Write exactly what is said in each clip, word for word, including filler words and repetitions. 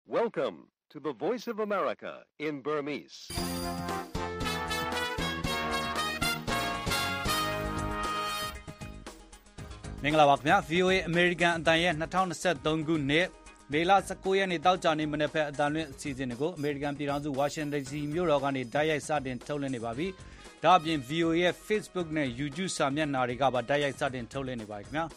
Welcome to the Voice of America in Burmese. ။မင်္ဂလာပါခင်ဗျာ V O A American အတန်ရဲ့၂၀၂၃ခုနှစ်မေလ၁၉ရက်နေ့တောက်ကြနေ့မနေ့ဖက်အတန်လွင့်အစီအစဉ်တွေကို American ပြည်ထောင်စု Washington D C မြို့တော်ကနေတိုက်ရိုက်စတင်ထုတ်လွှင့်နေပါပြီ။ဒါ့အပြင် V O A ရဲ့ Facebook နဲ့ YouTube စာမျက်နှာတွေကပါတိုက်ရိုက်စတင်ထုတ်လွှင့်နေပါခင်ဗျာ။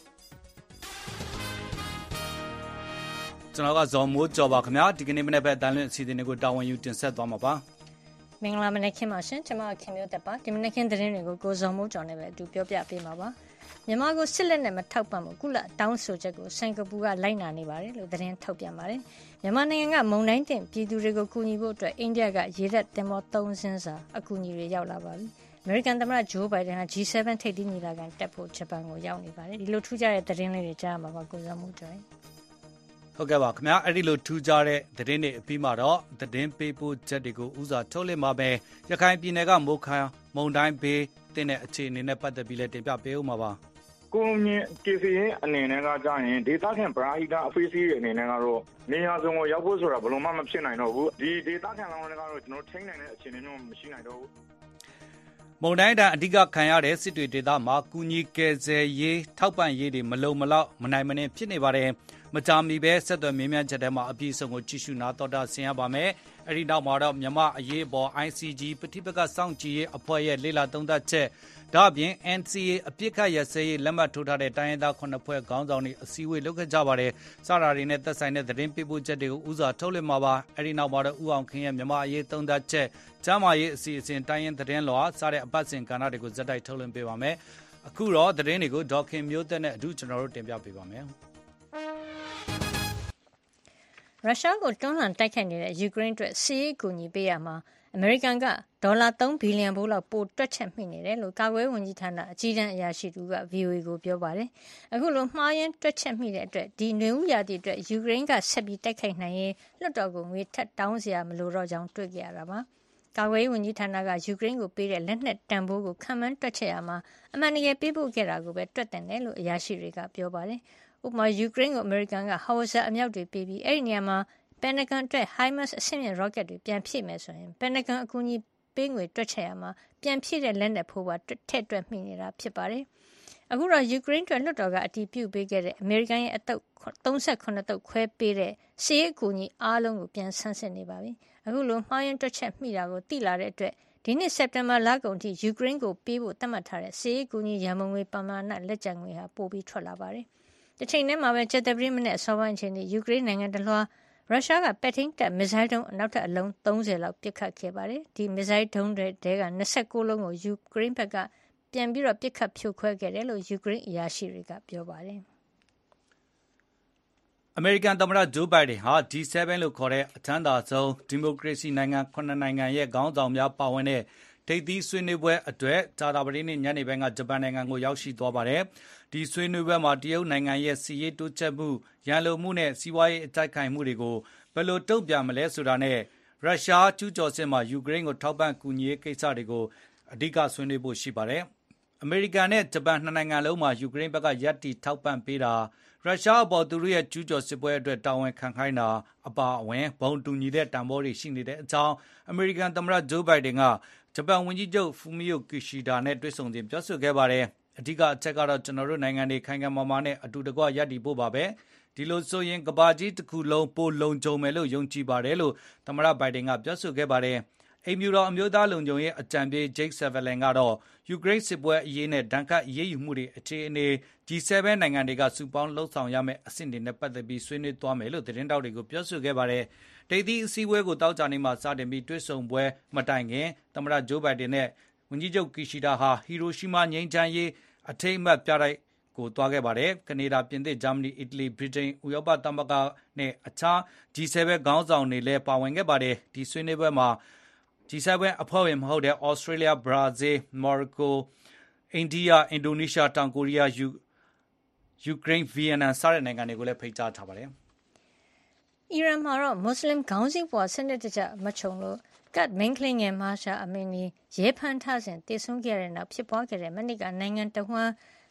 ကျွန်တော်ကဇော်မိုးကျော်ပါခင်ဗျာဒီကနေ့မနေ့ဖက်အတန်လွင့်အစီအစဉ်တွေကိုတာဝန်ယူတင်ဆက်သွားမှာပါ။မင်္ဂလာမနေ့ခင်ပါရှင်ကျွန်မခင်မျိုးတက်ပါဒီမနေ့ခင်သတင်းတွေကိုကိုဇော်မိုးကျော်နဲ့ပဲအတူပြောပြပေးမှာပါ။မြန်မာကိုစစ်လက်နဲ့မထောက်ပံ့မှုကုလတောင်းဆိုချက်ကိုစင်ကာပူကလိုက်နာနေပါတယ်လို့သတင်းထုတ်ပြန်ပါတယ်။မြန်မာနိုင်ငံကမုံတိုင်းတင်ပြည်သူတွေကိုကူညီဖို့အတွက်အိန္ဒိယကရေတပ်တင်မောသုံးစင်းစာအကူအညီတွေရောက်လာပါပြီ။ American သမ္မတ Joe Biden ဟာ G seven ထိပ်သီးညီလာခံတက်ဖို့ဂျပန်ကိုရောက်နေပါတယ်။ဒီလိုထူးခြားတဲ့သတင်းလေးတွေကြားမှာပါကိုဇော်မိုးကျော်။ဟုတ်ကဲ့ပါခင်ဗျာအဲ့ဒီလိုထူးခြားတဲ့သတင်းတွေအပြီးမှာတော့သတင်းပေးပို့ချက်တွေကိုဥစားထုတ်လွှင့်မှာပဲရခိုင်ပြည်နယ်ကမိုးခါမုံတိုင်းဘေးတင်တဲ့အခြေအနေနဲ့ပတ်သက်ပြီးလည်းတင်ပြပေးဦးမှာပါကိုမြင့်ကေစီရင်အနေနဲ့ကကြာရင်ဒေသခံဗရာဟိတအဖေးစီးရဲ့အနေနဲ့ကတော့နေရာစုံကိုရောက်ဖို့ဆိုတာဘယ်လိုမှမဖြစ်နိုင်တော့ဘူးဒီဒေသခံလောင်းတွေကတော့ကျွန်တော်ထိန်းနိုင်တဲ့အခြေအနေမျိုးမရှိနိုင်တော့ဘူးမုံတိုင်းတန်အဓိကခံရတဲ့စစ်တွေဒေသမှာကုညီကယ်ဆယ်ရေးထောက်ပံ့ရေးတွေမလုံမလောက်မနိုင်မနှင်းဖြစ်နေပါတယ်မကြာမီပဲဆက်သွယ်မြင်းမြန်းချက်ထဲမှာအပြည့်အစုံကိုကြည့်ရှုနာတော်တာဆင်ရပါမယ်အဲ့ဒီနောက်မှာတော့မြန်မာအရေးပေါ် I C G ပဋိပက္ခစောင့်ကြည့်ရေးအဖွဲ့ရဲ့လေ့လာသုံးသပ်ချက်ဒါ့အပြင် N C A အပြစ်ခတ်ရစဲရေးလက်မှတ်ထိုးထားတဲ့တိုင်းရင်းသားခုနှစ်ဖွဲ့ခေါင်းဆောင်တွေအစည်းအဝေးလုပ်ခဲ့ကြပါတယ်စတာတွေနဲ့သက်ဆိုင်တဲ့သတင်းပေးပို့ချက်တွေကိုဥစွာထုတ်လွှင့်မှာပါအဲ့ဒီနောက်မှာတော့ဥအောင်ခင်းရဲ့မြန်မာအရေးသုံးသပ်ချက်ကျမ်းမာရေးအစီအစဉ်တိုင်းရင်းသတင်းလောစတဲ့အပတ်စဉ်ကဏ္ဍတွေကိုဇက်တိုက်ထုတ်လွှင့်ပေးပါမယ်အခုတော့သတင်းတွေကိုဒေါခင်မျိုးသက်နဲ့အတူကျွန်တော်တို့တင်ပြပေးပါမယ်ရုရှားကိုတွန်းလှန်တိုက်ခိုက်နေတဲ့ယူကရိန်းအတွက်စစ်ရေးအကူအညီပေးရမှာအမေရိကန်ကဒေါ်လာသုံးဘီလီယံဖိုးလောက်ပိုတွက်ချက်မိနေတယ်လို့ကာကွယ်ဝန်ကြီးဌာနအကြီးတန်းအရာရှိတူက V O A ကိုပြောပါတယ်။အခုလိုမှားယွင်းတွက်ချက်မိတဲ့အတွက်ဒီနွေဦးရာသီအတွက်ယူကရိန်းကဆက်ပြီးတိုက်ခိုက်နိုင်ရေးလွှတ်တော်ကငွေထပ်တောင်းစရာမလိုတော့ကြောင်းတွေ့ကြရတာပါ။ကာကွယ်ဝန်ကြီးဌာနကယူကရိန်းကိုပေးတဲ့လက်နက်တန်ဖိုးကိုခံမှန်းတွက်ချက်ရမှာအမှန်တကယ်ပေးဖို့ခဲ့တာကိုပဲတွက်တင်တယ်လို့အရာရှိတွေကပြောပါတယ်။ဥပမာယူကရိန်းကိုအမေရိကန်ကဟော်ဝဇာအမြောက်တွေပေးပြီးအဲ့ဒီနေရာမှာပန်နဂန်အတွက် HIMARS အဆင့်မြင့် rocket တွေပြန်ဖြည့်မယ်ဆိုရင်ပန်နဂန်အကူအညီပေးငွေတွက်ချက်ရမှာပြန်ဖြည့်တဲ့လက်နက်ဖိုးပါထည့်တွက်မိနေတာဖြစ်ပါတယ်။အခုတော့ယူကရိန်းအတွက်လွှတ်တော်ကအတည်ပြုပေးခဲ့တဲ့အမေရိကန်ရဲ့အတုပ်သုံးခုတုပ်ခွဲပေးတဲ့စစ်ရေးအကူအညီအားလုံးကိုပြန်ဆန်းစစ်နေပါပြီ။အခုလိုမှားယွင်းတွက်ချက်မိတာကိုသိလာတဲ့အတွက်ဒီနှစ်စက်တင်ဘာလကုန်ထိယူကရိန်းကိုပေးဖို့သတ်မှတ်ထားတဲ့စစ်ရေးအကူအညီရန်ပုံငွေပမာဏလက်ကျန်ငွေဟာပိုပြီးထွက်လာပါတယ်။တစ်ချိန်တည်းမှာပဲချက်တပရိမနဲ့အစောပိုင်းအချိန်ထိယူကရိန်းနိုင်ငံတလွှာရုရှားကပဲ့ထိန်းတပ်မစ်ဇိုင်းဒုံးနောက်ထပ်အလုံးသုံးဆယ်လောက်ပစ်ခတ်ခဲ့ပါတယ်။ဒီမစ်ဇိုင်းဒုံးတွေက၂၉လုံးကိုယူကရိန်းဘက်ကပြန်ပြီးတော့ပစ်ခတ်ဖြိုခွဲခဲ့တယ်လို့ယူကရိန်းအရာရှိတွေကပြောပါတယ်။အမေရိကန်သမ္မတဂျိုးဘိုင်ဒန်ဟာ G seven လို့ခေါ်တဲ့အချမ်းသာဆုံးဒီမိုကရေစီနိုင်ငံခုနှစ်နိုင်ငံရဲ့ခေါင်းဆောင်များပါဝင်တဲ့ထိပ်သီးဆွေးနွေးပွဲအတွက်ဂျာတာပတိနေ့ညနေပိုင်းကဂျပန်နိုင်ငံကိုရောက်ရှိသွားပါတယ်။ဒီဆွေးနွေးပွဲမှာတရုတ်နိုင်ငံရဲ့စီးရေးတိုးချဲ့မှုရန်လိုမှုနဲ့စီးပွားရေးအကြိုက်ခိုင်မှုတွေကိုဘယ်လိုတုံ့ပြန်မလဲဆိုတာနဲ့ရုရှားကျူးကျော်စစ်မှာယူကရိန်းကိုထောက်ပံ့ကူညီရေးကိစ္စတွေကိုအဓိကဆွေးနွေးဖို့ရှိပါတယ်။အမေရိကန်နဲ့ဂျပန်နှစ်နိုင်ငံလုံးမှာယူကရိန်းဘက်ကရပ်တည်ထောက်ပံ့ပေးတာရုရှားအပေါ်သူတို့ရဲ့ကျူးကျော်စစ်ပွဲအတွက်တာဝန်ခံခိုင်းတာအပါအဝင်ဘုံတူညီတဲ့တန်ဖိုးတွေရှိနေတဲ့အကြောင်းအမေရိကန်သမ္မတဂျိုးဘိုင်ဒန်ကဂျပန်ဝန်ကြီးချုပ်ဖူမီယိုကီရှီဒါနဲ့တွေ့ဆုံစဉ်ပြောဆိုခဲ့ပါတယ်။အဓိကအချက်ကတော့ကျွန်တော်တို့နိုင်ငံတွေခိုင်ခံမာမာနဲ့အတူတကွရပ်တည်ဖို့ပါပဲ။ဒီလိုဆိုရင်ကဘာကြီးတစ်ခုလုံးပိုလုံခြုံမယ်လို့ယုံကြည်ပါတယ်လို့သမ္မတဘိုင်ဒန်ကပြောဆိုခဲ့ပါတယ်။အိမ်ဖြူတော်အမျိုးသားလုံခြုံရေးအကြံပေး Jake Sullivan ကတော့ယူကရိန်းစစ်ပွဲအရေးနဲ့ဒဏ်ခတ်အရေးယူမှုတွေအခြေအနေ G seven နိုင်ငံတွေကစုပေါင်းလှုပ်ဆောင်ရမယ့်အဆင့်တွေနဲ့ပတ်သက်ပြီးဆွေးနွေးသွားမယ်လို့သတင်းတောက်တွေကိုပြောဆိုခဲ့ပါတယ်။ထိပ်သီးအစည်းအဝေးကိုတောက်ကြနေမှာစတင်ပြီးတွေ့ဆုံပွဲမတိုင်ခင်သမ္မတဂျိုးဘိုင်ဒန်နဲ့ဝန်ကြီးချုပ်ကီရှီဒါဟာဟီရိုရှီမာငြိမ်းချမ်းရေးအထိမ်းအမှတ်ပြတိုက်ကိုသွားခဲ့ပါတယ်။ကနေဒါ၊ပြင်သစ်၊ဂျာမနီ၊အီတလီ၊ဗြိတိန်၊ဥရောပသမဂ္ဂနဲ့အခြား G seven ခေါင်းဆောင်တွေလည်းပါဝင်ခဲ့ပါတယ်။ဒီဆွေးနွေးပွဲမှာ G seven အဖွဲ့ဝင်မဟုတ်တဲ့ဩစတြေးလျ၊ဘရာဇီး၊မော်ရိုကို၊အိန္ဒိယ၊အင်ဒိုနီးရှား၊တောင်ကိုရီးယား၊ယူကရိန်း၊ဗီယက်နမ်စတဲ့နိုင်ငံတွေကိုလည်းဖိတ်ကြားထားပါတယ်။အီရန်မှာတော့မွတ်စလင်ခေါင်းစည်းပွားစနစ်တကျမခြုံလို့ကတ်မိန်းကလေးငယ်မာရှာအမင်းကြီးရဲဖမ်းထားစဉ်တည်ဆုံခဲ့တဲ့နောက်ဖြစ်ပွားခဲ့တဲ့မနစ်ကနိုင်ငံတဝှမ်း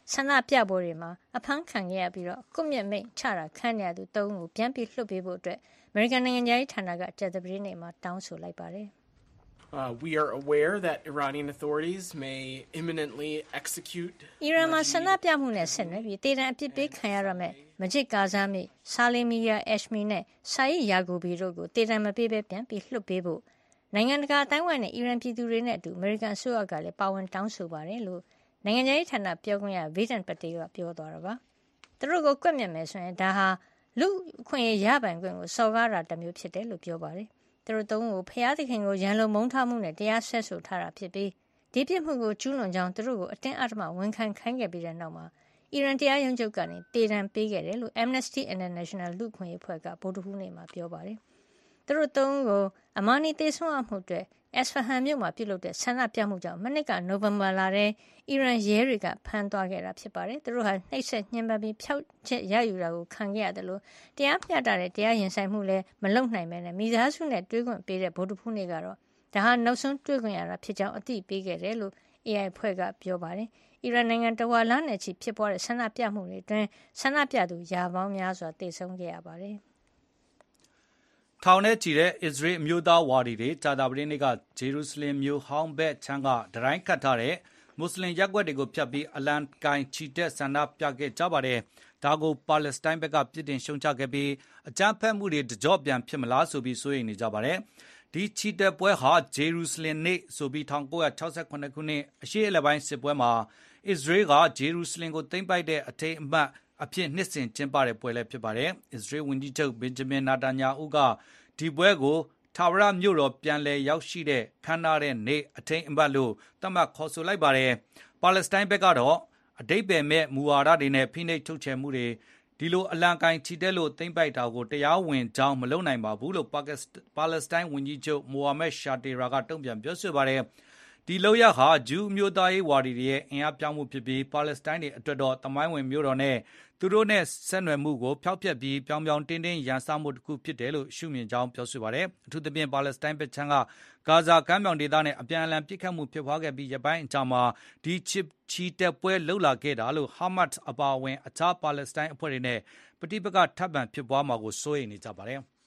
ဆန္ဒပြပွဲတွေမှာအဖမ်းခံခဲ့ရပြီးတော့ကွပ်မျက်မိန့်ချတာခံရသူသုံးဦးကိုပြန်ပြီးလွှတ်ပေးဖို့အတွက်အမေရိကန်နိုင်ငံရေးဌာနကကြာသပတေးနေ့မှာတောင်းဆိုလိုက်ပါတယ်။ Uh, we are aware that Iranian authorities may imminently execute အီရန်မှာဆန္ဒပြမှုနဲ့ဆက်နွယ်ပြီးတေတံအပြစ်ပေးခံရရမယ့်မဂျစ်ကာဇာမီဆာလီမီယာအက်ရှမီနဲ့ဆာယီယာဂူဘီတို့ကိုတေတံမပေးဘဲပြန်ပြီးလွှတ်ပေးဖို့နိုင်ငံတကာအတိုင်းအဝိုင်းနဲ့အီရန်ပြည်သူတွေနဲ့အတူအမေရိကန်အစိုးရကလည်းပါဝင်တောင်းဆိုပါတယ်လို့နိုင်ငံရေးဌာနပြောခွင့်ရဗေဒန်ပတေကပြောသွားတာပါသူတို့ကိုကွက်မြက်မယ်ဆိုရင်ဒါဟာလူအခွင့်အရေးရပိုင်ခွင့်ကိုစော်ကားတာတစ်မျိုးဖြစ်တယ်လို့ပြောပါတယ်သူတို့သုံးကိုဖျားသခင်ကိုရန်လိုမုန်းထားမှုနဲ့တရားစွဲဆိုထားတာဖြစ်ပြီးဒီပြစ်မှုကိုကျူးလွန်ကြောင်းသူတို့ကိုအတင်းအဓမ္မဝန်ခံခိုင်းခဲ့ပြီးတဲ့နောက်မှာအီရန်တရားရုံးချုပ်ကနေတေတံပေးခဲ့တယ်လို့ Amnesty International လူ့အခွင့်အရေးအဖွဲ့ကဗုဒ္ဓဟူးနေ့မှာပြောပါတယ်သူတို့သုံးကိုအမာနီတေဆုံးအမှုအတွက်အက်စဖဟန်မြို့မှာပြုလုပ်တဲ့ဆန္ဒပြမှုကြောင့်မနစ်ကနိုဝင်ဘာလထဲအီရန်ရဲတွေကဖမ်းသွားခဲ့တာဖြစ်ပါတယ်သူတို့ဟာနှိပ်စက်ညှဉ်းပန်းပြီးဖျောက်ချက်ရယူတာကိုခံခဲ့ရတယ်လို့တရားမျှတတဲ့တရားရင်ဆိုင်မှုလည်းမလုပ်နိုင်ပဲနဲ့မိသားစုနဲ့တွေ့ခွင့်ပေးတဲ့ဗုဒ္ဓဖူးနေ့ကတော့ဒါဟာနောက်ဆုံးတွေ့ခွင့်ရတာဖြစ်ကြောင်းအသိပေးခဲ့တယ်လို့ အေအိုင် ဖွဲ့ကပြောပါတယ်အီရန်နိုင်ငံတဝါလနဲ့ချီဖြစ်ပွားတဲ့ဆန္ဒပြမှုတွေအတွင်းဆန္ဒပြသူရာပေါင်းများစွာတေဆုံးခဲ့ရပါတယ်ထောင်ထဲချီတဲ့အစ္စရေးအမျိုးသားဝါဒီတွေကြာသပတေးနေ့ကဂျေရုဆလင်မြို့ဟောင်းဘက်ချမ်းကဒရိုင်းကတ်ထားတဲ့မွတ်စလင်ရပ်ကွက်တွေကိုဖျက်ပြီးအလံကိုင်ချီတက်ဆန္ဒပြခဲ့ကြပါတယ်။ဒါကိုပါလက်စတိုင်းဘက်ကပြစ်တင်ရှုံချခဲ့ပြီးအကြမ်းဖက်မှုတွေတကြော့ပြန်ဖြစ်မလားဆိုပြီးစိုးရိမ်နေကြပါတယ်။ဒီချီတက်ပွဲဟာဂျေရုဆလင်နေ့ဆိုပြီး၁၉၆၇ခုနှစ်အရှေ့အလယ်ပိုင်းစစ်ပွဲမှာအစ္စရေးကဂျေရုဆလင်ကိုသိမ်းပိုက်တဲ့အထိမ်းအမှတ်အဖြစ်နှစ်စဉ်ကျင်းပတဲ့ပွဲလည်းဖြစ်ပါတယ်။အစ္စရေးဝန်ကြီးချုပ်ဘင်ဂျမင်နာတန်ညာဦးကဒီပွဲကိုထာဝရမြို့တော်ပြန်လည်ရောက်ရှိတဲ့ခမ်းနားတဲ့နေ့အထိမ်းအမှတ်လို့သတ်မှတ်ခေါ်ဆိုလိုက်ပါတယ်။ပါလက်စတိုင်းဘက်ကတော့အဓိပ္ပာယ်မဲ့မူဝါဒတွေနဲ့ဖိနှိပ်ထုတ်ချယ်မှုတွေဒီလိုအလံကိုင်ချီတက်လို့သိမ်းပိုက်တာကိုတရားဝင်ကြောင်းမလုပ်နိုင်ပါဘူးလို့ပါလက်စတိုင်းဝန်ကြီးချုပ်မိုဟာမက်ရှာတေရာကတုံ့ပြန်ပြောဆိုပါတယ်။ဒီလောက်ရဟာဂျူးမျိုးသားရေးဝါဒီတွေရဲ့အင်အားပြောင်းမှုဖြစ်ပြီးပါလက်စတိုင်းတွေအတွက်တော့တမိုင်းဝင်မြို့တော်နဲ့သူတို့နဲ့ဆက်နွယ်မှုကိုဖျောက်ဖျက်ပြီးပြောင်ပြောင်တင်းတင်းရန်စမှုတစ်ခုဖြစ်တယ်လို့ရှုမြင်ကြောင်းပြောဆိုပါတယ်။အထူးသဖြင့်ပါလက်စတိုင်းဘက်ချမ်းကဂါဇာကမ်းမြောင်ဒေသနဲ့အပြန်အလှန်ပစ်ခတ်မှုဖြစ်ပွားခဲ့ပြီးရပိုင်းအကြာမှာဒီချစ်ချီတက်ပွဲလှုပ်လာခဲ့တာလို့ဟာမတ်အပါအဝင်အခြားပါလက်စတိုင်းအဖွဲ့တွေနဲ့ပဋိပက္ခထပ်မံဖြစ်ပွားမှာကိုစိုးရိမ်နေကြပါတယ်။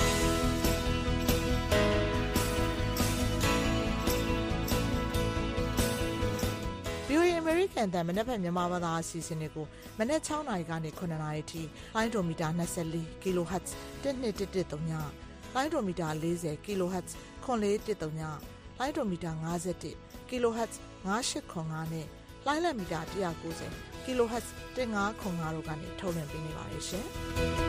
American တန်မနက်ဖြန်မြန်မာဘာသာအစီအစဉ်တွေကိုမနက်၆နာရီကနေခုနှစ်နာရီထိလိုင်းဒိုမီတာ၂၄ kilohertz တစ်နှစ်တစ်တစ်သုံးညလိုင်းဒိုမီတာ၄၀ kilohertz ခွန်လေးတစ်သုံးညလိုင်းဒိုမီတာ၅၁ kilohertz ၅၈ခွန်၅နဲ့လိုင်းလက်မီတာ၁၉၀ kilohertz ၁၅ခွန်၅တို့ကနေထုတ်လွှင့်ပေးနေပါတယ်ရှင်။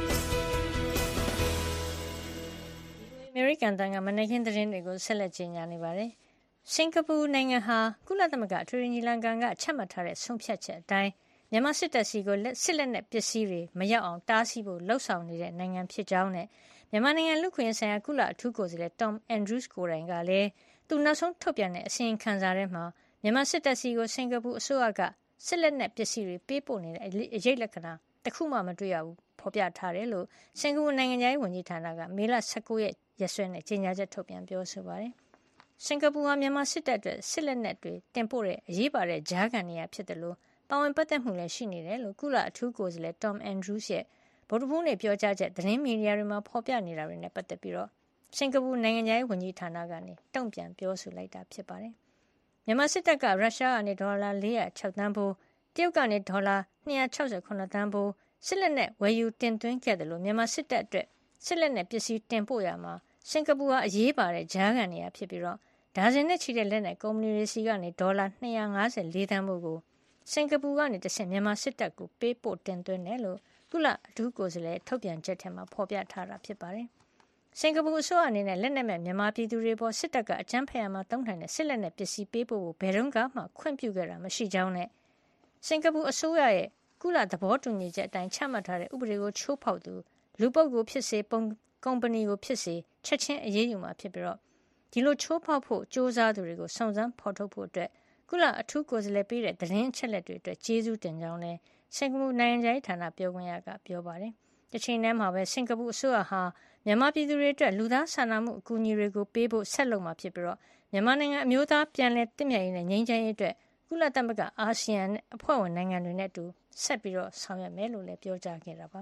American တန်ကမနက်ခင်းသတင်းတွေကိုဆက်လက်ကြီးညာနေပါတယ်။စင်ကာပူနိုင်ငံဟာကုလသမဂ္ဂအထွေထွေညီလာခံကချမှတ်ထားတဲ့ဆုံးဖြတ်ချက်အတိုင်းမြန်မာစစ်တပ်စီကိုစစ်လက်နက်ပစ္စည်းတွေမရောက်အောင်တားဆီးဖို့လှုံ့ဆော်နေတဲ့နိုင်ငံဖြစ်ကြောင်းနဲ့မြန်မာနိုင်ငံလူ့ခွင့်ရေးဆိုင်ရာကုလအထူးကိုယ်စားလှယ် Tom Andrews ကိုယ်တိုင်ကလည်းသူနောက်ဆုံးထုတ်ပြန်တဲ့အစီရင်ခံစာထဲမှာမြန်မာစစ်တပ်စီကိုစင်ကာပူအစိုးရကစစ်လက်နက်ပစ္စည်းတွေပေးပို့နေတဲ့အရေးလက္ခဏာတစ်ခုမှမတွေ့ရဘူးဖော်ပြထားတယ်လို့စင်ကာပူနိုင်ငံသားရေးဝန်ကြီးဌာနကမေလ၁၉ရက်ရက်စွဲနဲ့ကြေညာချက်ထုတ်ပြန်ပြောဆိုပါတယ်။စင်ကာပူဟာမြန်မာစစ်တပ်အတွက်စစ်လက်နက်တွေတင်ပို့တဲ့အရေးပါတဲ့ကြားခံနေရာဖြစ်တယ်လို့ပါဝင်ပတ်သက်မှုလည်းရှိနေတယ်လို့ကုလအထူးကိုယ်စားလှယ် Tom Andrews ရဲ့ဗုဒ္ဓဘုနေ့ပြောကြားချက်သတင်းမီဒီယာတွေမှာဖော်ပြနေတာတွေနဲ့ပတ်သက်ပြီးတော့စင်ကာပူနိုင်ငံသားရေးဝန်ကြီးဌာနကနေတုံ့ပြန်ပြောဆိုလိုက်တာဖြစ်ပါတယ်။မြန်မာစစ်တပ်ကရုရှားကနေဒေါ်လာ၄၀၆သန်းဖိုးတရုတ်ကနေဒေါ်လာ၂၆၇သန်းဖိုးစစ်လက်နက်ဝယ်ယူတင်သွင်းခဲ့တယ်လို့မြန်မာစစ်တပ်အတွက်စစ်လက်နက်ပစ္စည်းတင်ပို့ရမှာစင်ကာပူဟာအရေးပါတဲ့ကြားခံနေရာဖြစ်ပြီးတော့ဒါဇင်နဲ့ချီတဲ့လက်နက်ကုမ္ပဏီတွေစီကနေဒေါ်လာ၂၅၄သန်းဖိုးကိုစင်ကာပူကနေတဆင့်မြန်မာစစ်တပ်ကိုပေးပို့တင်သွင်းတယ်လို့ကုလအထူးကိုယ်စားလှယ်ထုတ်ပြန်ချက်ထဲမှာဖော်ပြထားတာဖြစ်ပါတယ်။စင်ကာပူအစိုးရအနေနဲ့လက်နက်မဲ့မြန်မာပြည်သူတွေပေါ်စစ်တပ်ကအကြမ်းဖက်ရမှာတုံ့ထိုင်တဲ့စစ်လက်နက်ပစ္စည်းပေးပို့ဖို့ဘယ်တော့မှခွင့်ပြုခဲ့တာမရှိကြောင်းနဲ့စင်ကာပူအစိုးရရဲ့ကုလသဘောတူညီချက်အတိုင်းချမှတ်ထားတဲ့ဥပဒေကိုချိုးဖောက်သူလူပုဂ္ဂိုလ်ဖြစ်စေပုံကုမ္ပဏီကိုဖြစ်စေချက်ချင်းအရေးယူမှာဖြစ်ပြီးတော့ဒီလိုချိုးဖောက်ဖို့စ조사သူတွေကိုစုံစမ်းဖော်ထုတ်ဖို့အတွက်ကုလအထူးကိုယ်စားလှယ်ပေးတဲ့သတင်းအချက်လက်တွေအတွက်ကျေးဇူးတင်ကြောင်းလည်းစင်ကာပူနိုင်ငံခြားရေးဌာနပြောခွင့်ရကပြောပါတယ်။တစ်ချိန်တည်းမှာပဲစင်ကာပူအစိုးရဟာမြန်မာပြည်သူတွေအတွက်လူသားစာနာမှုအကူအညီတွေကိုပေးဖို့ဆက်လုပ်မှာဖြစ်ပြီးတော့မြန်မာနိုင်ငံအမျိုးသားပြန်လည်တည်မြဲရေးနဲ့ငြိမ်းချမ်းရေးအတွက်ကုလသမဂ္ဂအာဆီယံအဖွဲ့ဝင်နိုင်ငံတွေနဲ့အတူဆက်ပြီးတော့ဆောင်ရွက်မယ်လို့လည်းပြောကြားခဲ့တာပါ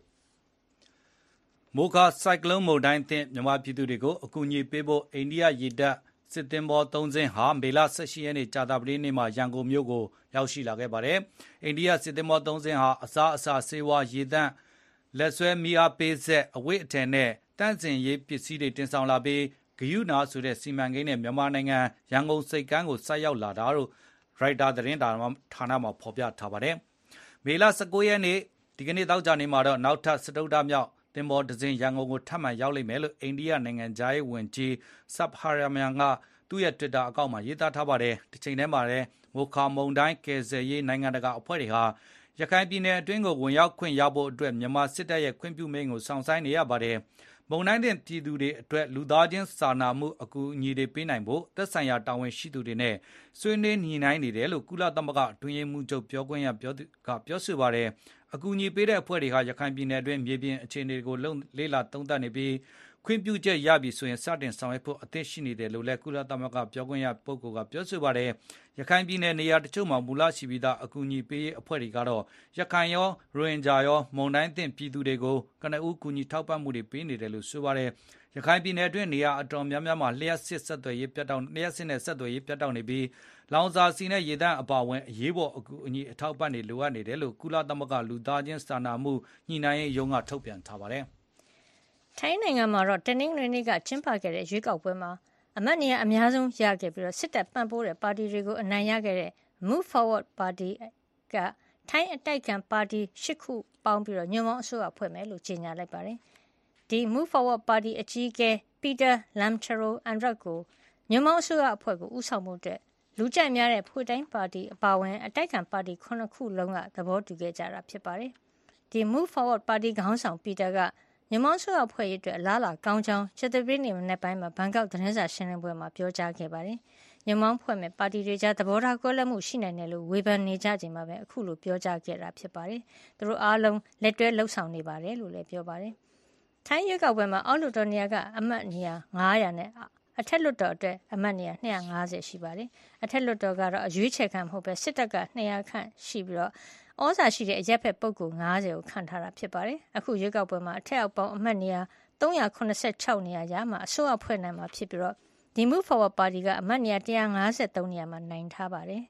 မိုခါဆိုင်ကလုန်းမုန်တိုင်းသင့်မြန်မာပြည်သူတွေကိုအကူအညီပေးဖို့အိန္ဒိယရေတပ်စစ်သင်္ဘောသုံးစင်းဟာမေလ၁၈ရက်နေ့ကြာသပတေးနေ့မှာရန်ကုန်မြို့ကိုရောက်ရှိလာခဲ့ပါတယ်။အိန္ဒိယစစ်သင်္ဘောသုံးစင်းဟာအစားအစာဆေးဝါးရေသန့်လက်ဆွဲမီးအားပေးဆက်အဝတ်အထည်နဲ့တန့်စင်ရေးပစ္စည်းတွေတင်ဆောင်လာပြီးဂယုနာဆိုတဲ့စီမံကိန်းနဲ့မြန်မာနိုင်ငံရန်ကုန်စိတ်ကမ်းကိုဆိုက်ရောက်လာတာလို့ရိုက်တာသတင်းဌာနမှာဖော်ပြထားပါတယ်။မေလ၁၉ရက်နေ့ဒီကနေ့တောက်ကြနေမှာတော့နောက်ထပ်စတုဒ္ဓမြောက်သင်္ဘောတစ်စင်းရန်ကုန်ကိုထပ်မံရောက်လိမ့်မယ်လို့အိန္ဒိယနိုင်ငံသားရေးဝန်ကြီးဆပ်ဟာရမန်ကသူ့ရဲ့ Twitter အကောင့်မှာရေးသားထားပါတယ်။တစ်ချိန်တည်းမှာလည်းမိုခါမုန်တိုင်းကယ်ဆယ်ရေးနိုင်ငံတကာအဖွဲ့တွေဟာရခိုင်ပြည်နယ်အတွင်းကိုဝင်ရောက်ခွင့်ရဖို့အတွက်မြန်မာစစ်တပ်ရဲ့ခွင့်ပြုမိန့်ကိုစောင့်ဆိုင်းနေရပါတယ်။မုန်တိုင်းတင်ပြည်သူတွေအတွက်လူသားချင်းစာနာမှုအကူအညီတွေပေးနိုင်ဖို့သက်ဆိုင်ရာတာဝန်ရှိသူတွေနဲ့ဆွေးနွေးညှိနှိုင်းနေတယ်လို့ကုလသမဂ္ဂအတွင်းရေးမှူးချုပ်ပြောခွင့်ရပြောကပြောဆိုပါတယ်။အကူအညီပေးတဲ့အဖွဲ့တွေဟာရခိုင်ပြည်နယ်အတွင်းမြေပြင်အခြေအနေတွေကိုလေ့လာသုံးသပ်နေပြီးခွင့်ပြုချက်ရပြီဆိုရင်စတင်ဆောင်ရွက်ဖို့အသင့်ရှိနေတယ်လို့လည်းကုလသမဂ္ဂပြောခွင့်ရပုဂ္ဂိုလ်ကပြောဆိုပါတယ်။ရခိုင်ပြည်နယ်နေရာတချို့မှာမူလရှိပြီးသားအကူအညီပေးရေးအဖွဲ့တွေကတော့ရခိုင်ရောရိုဟင်ဂျာရောမုန်တိုင်းသင့်ပြည်သူတွေကိုကနဦးကူညီထောက်ပံ့မှုတွေပေးနေတယ်လို့ဆိုပါတယ်။ရခိုင်ပြည်နယ်အတွင်းနေရာအတော်များများမှာလျှက်စစ်ဆက်သွယ်ရေးပြတ်တောက်လျှက်စစ်နဲ့ဆက်သွယ်ရေးပြတ်တောက်နေပြီးလောင်စာဆီနဲ့ရေသန့်အပါအဝင်အရေးပေါ်အကူအညီအထောက်ပံ့တွေလိုအပ်နေတယ်လို့ကုလသမဂ္ဂလူသားချင်းစာနာမှုညှိနှိုင်းရေးရုံးကထုတ်ပြန်ထားပါတယ်။ထိုင်းနိုင်ငံမှာတော့တနင်္ဂနွေနေ့ကကျင်းပခဲ့တဲ့ရွေးကောက်ပွဲမှာအမတ်နေရာအများဆုံးရခဲ့ပြီးတော့စစ်တပ်ပံ့ပိုးတဲ့ပါတီတွေကိုအနိုင်ရခဲ့တဲ့ Move Forward Party ကထိုင်းအတိုက်ခံပါတီ၈ခုပေါင်းပြီးတော့ညွန့်ပေါင်းအစိုးရဖွဲ့မယ်လို့ကြေညာလိုက်ပါတယ်။ဒီ Move Forward Party အကြီးအကဲ Peter Limcharoenrat ကိုညွန့်ပေါင်းအစိုးရအဖွဲ့ကိုဦးဆောင်မှုအတွက်လူကြိုက်များတဲ့ဖွေတိုင်းပါတီအပါအဝင်အတိုက်ခံပါတီခုနှစ်ခုလုံးကသဘောတူခဲ့ကြတာဖြစ်ပါတယ်။ဒီ Move Forward Party ခေါင်းဆောင် Peter ကညမောင်းဆိုးအဖွဲ့ရဲ့အတွက်အလားအလာကောင်းချောင်းချက်သပင်းနေမနေ့ပိုင်းမှာဘန်ကောက်သတင်းစာရှင်းလင်းပွဲမှာပြောကြားခဲ့ပါတယ်။ညမောင်းဖွဲ့မဲ့ပါတီတွေကြားသဘောထားကွဲလွဲမှုရှိနိုင်တယ်လို့ဝေဖန်နေကြချိန်မှာပဲအခုလိုပြောကြားခဲ့တာဖြစ်ပါတယ်။သူတို့အားလုံးလက်တွဲလှုပ်ဆောင်နေပါတယ်လို့လည်းပြောပါတယ်။ထိုင်းရွေးကောက်ပွဲမှာအောက်လွှတ်တော်နေရာကအမတ်နေရာ၅၀၀နဲ့အထက်လွှတ်တော်အတွက်အမတ်နေရာ၂၅၀ရှိပါတယ်။အထက်လွှတ်တော်ကတော့အရွေးချယ်ခံမဟုတ်ပဲစစ်တပ်က၂၀၀ခန့်ရှိပြီးတော့ဩဇာရှိတဲ့အရက်ဖက်ပုဂ္ဂိုလ်၅၀ကိုခန့်ထားတာဖြစ်ပါတယ်။အခုရွေးကောက်ပွဲမှာအထက်အောက်ပေါင်းအမတ်နေရာ၃၇၆နေရာရမှာအစိုးရဖွဲ့နိုင်မှာဖြစ်ပြီးတော့ဒီ Move Forward Party ကအမတ်နေရာ၁၅၃နေရာမှာနိုင်ထားပါတယ်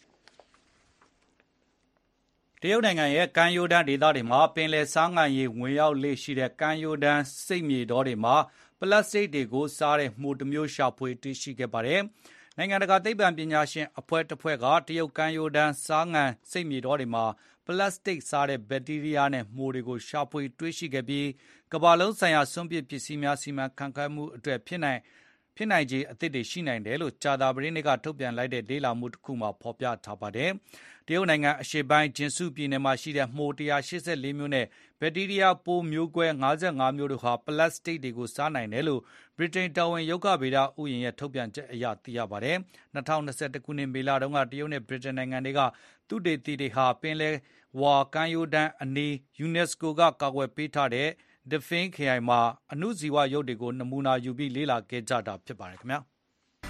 ။တရုတ်နိုင်ငံရဲ့ကမ်းရိုးတန်းဒေသတွေမှာပင်လယ်စားငံရေဝင်ရောက်လေ့ရှိတဲ့ကမ်းရိုးတန်းစိတ်မြေတော်တွေမှာပလတ်စတစ်တွေကိုစားတဲ့မှုတစ်မျိုးရှာဖွေတွေ့ရှိခဲ့ပါတယ်။နိုင်ငံတကာသိပ္ပံပညာရှင်အဖွဲ့တစ်ဖွဲ့ကတရုတ်ကမ်းရိုးတန်းစားငံစိတ်မြေတော်တွေမှာပလတ်စတစ်စားတဲ့ဘက်တီးရီးယားနဲ့မှိုတွေကိုရှာဖွေတွေ့ရှိခဲ့ပြီးကမ္ဘာလုံးဆိုင်ရာစွန့်ပစ်ပစ္စည်းများစီမံခန့်ခွဲမှုအတွက်ဖြစ်နိုင်ဖြစ်နိုင်ခြေအသစ်တွေရှိနိုင်တယ်လို့ကြာသပတေးနေ့ကထုတ်ပြန်လိုက်တဲ့ဒေလာမှုတစ်ခုမှာဖော်ပြထားပါတယ်။တရုတ်နိုင်ငံအရှေ့ပိုင်းဂျင်စုပြည်နယ်မှာရှိတဲ့မှို၁၈၄မျိုးနဲ့ဘက်တီးရီးယားပိုးမျိုးကွဲ၅၅မျိုးတို့ဟာပလတ်စတစ်တွေကိုစားနိုင်တယ်လို့ဗြိတိန်တော်ဝင်ရုက္ခဗေဒဥယျာဉ်ရဲ့ထုတ်ပြန်ချက်အရသိရပါတယ်။၂၀၂၁ခုနှစ်မေလတုန်းကတရုတ်နဲ့ဗြိတိန်နိုင်ငံတွေကသုတေသီတွေဟာပင်လယ်ဝါကမ်းရိုးတန်းအနီး UNESCO ကကာကွယ်ပေးထားတဲ့ဒဖင်းခရိုင်မှာအဏုဇီဝရုပ်တွေကိုနမူနာယူပြီးလေ့လာခဲ့ကြတာဖြစ်ပါတယ်ခင်ဗျာ။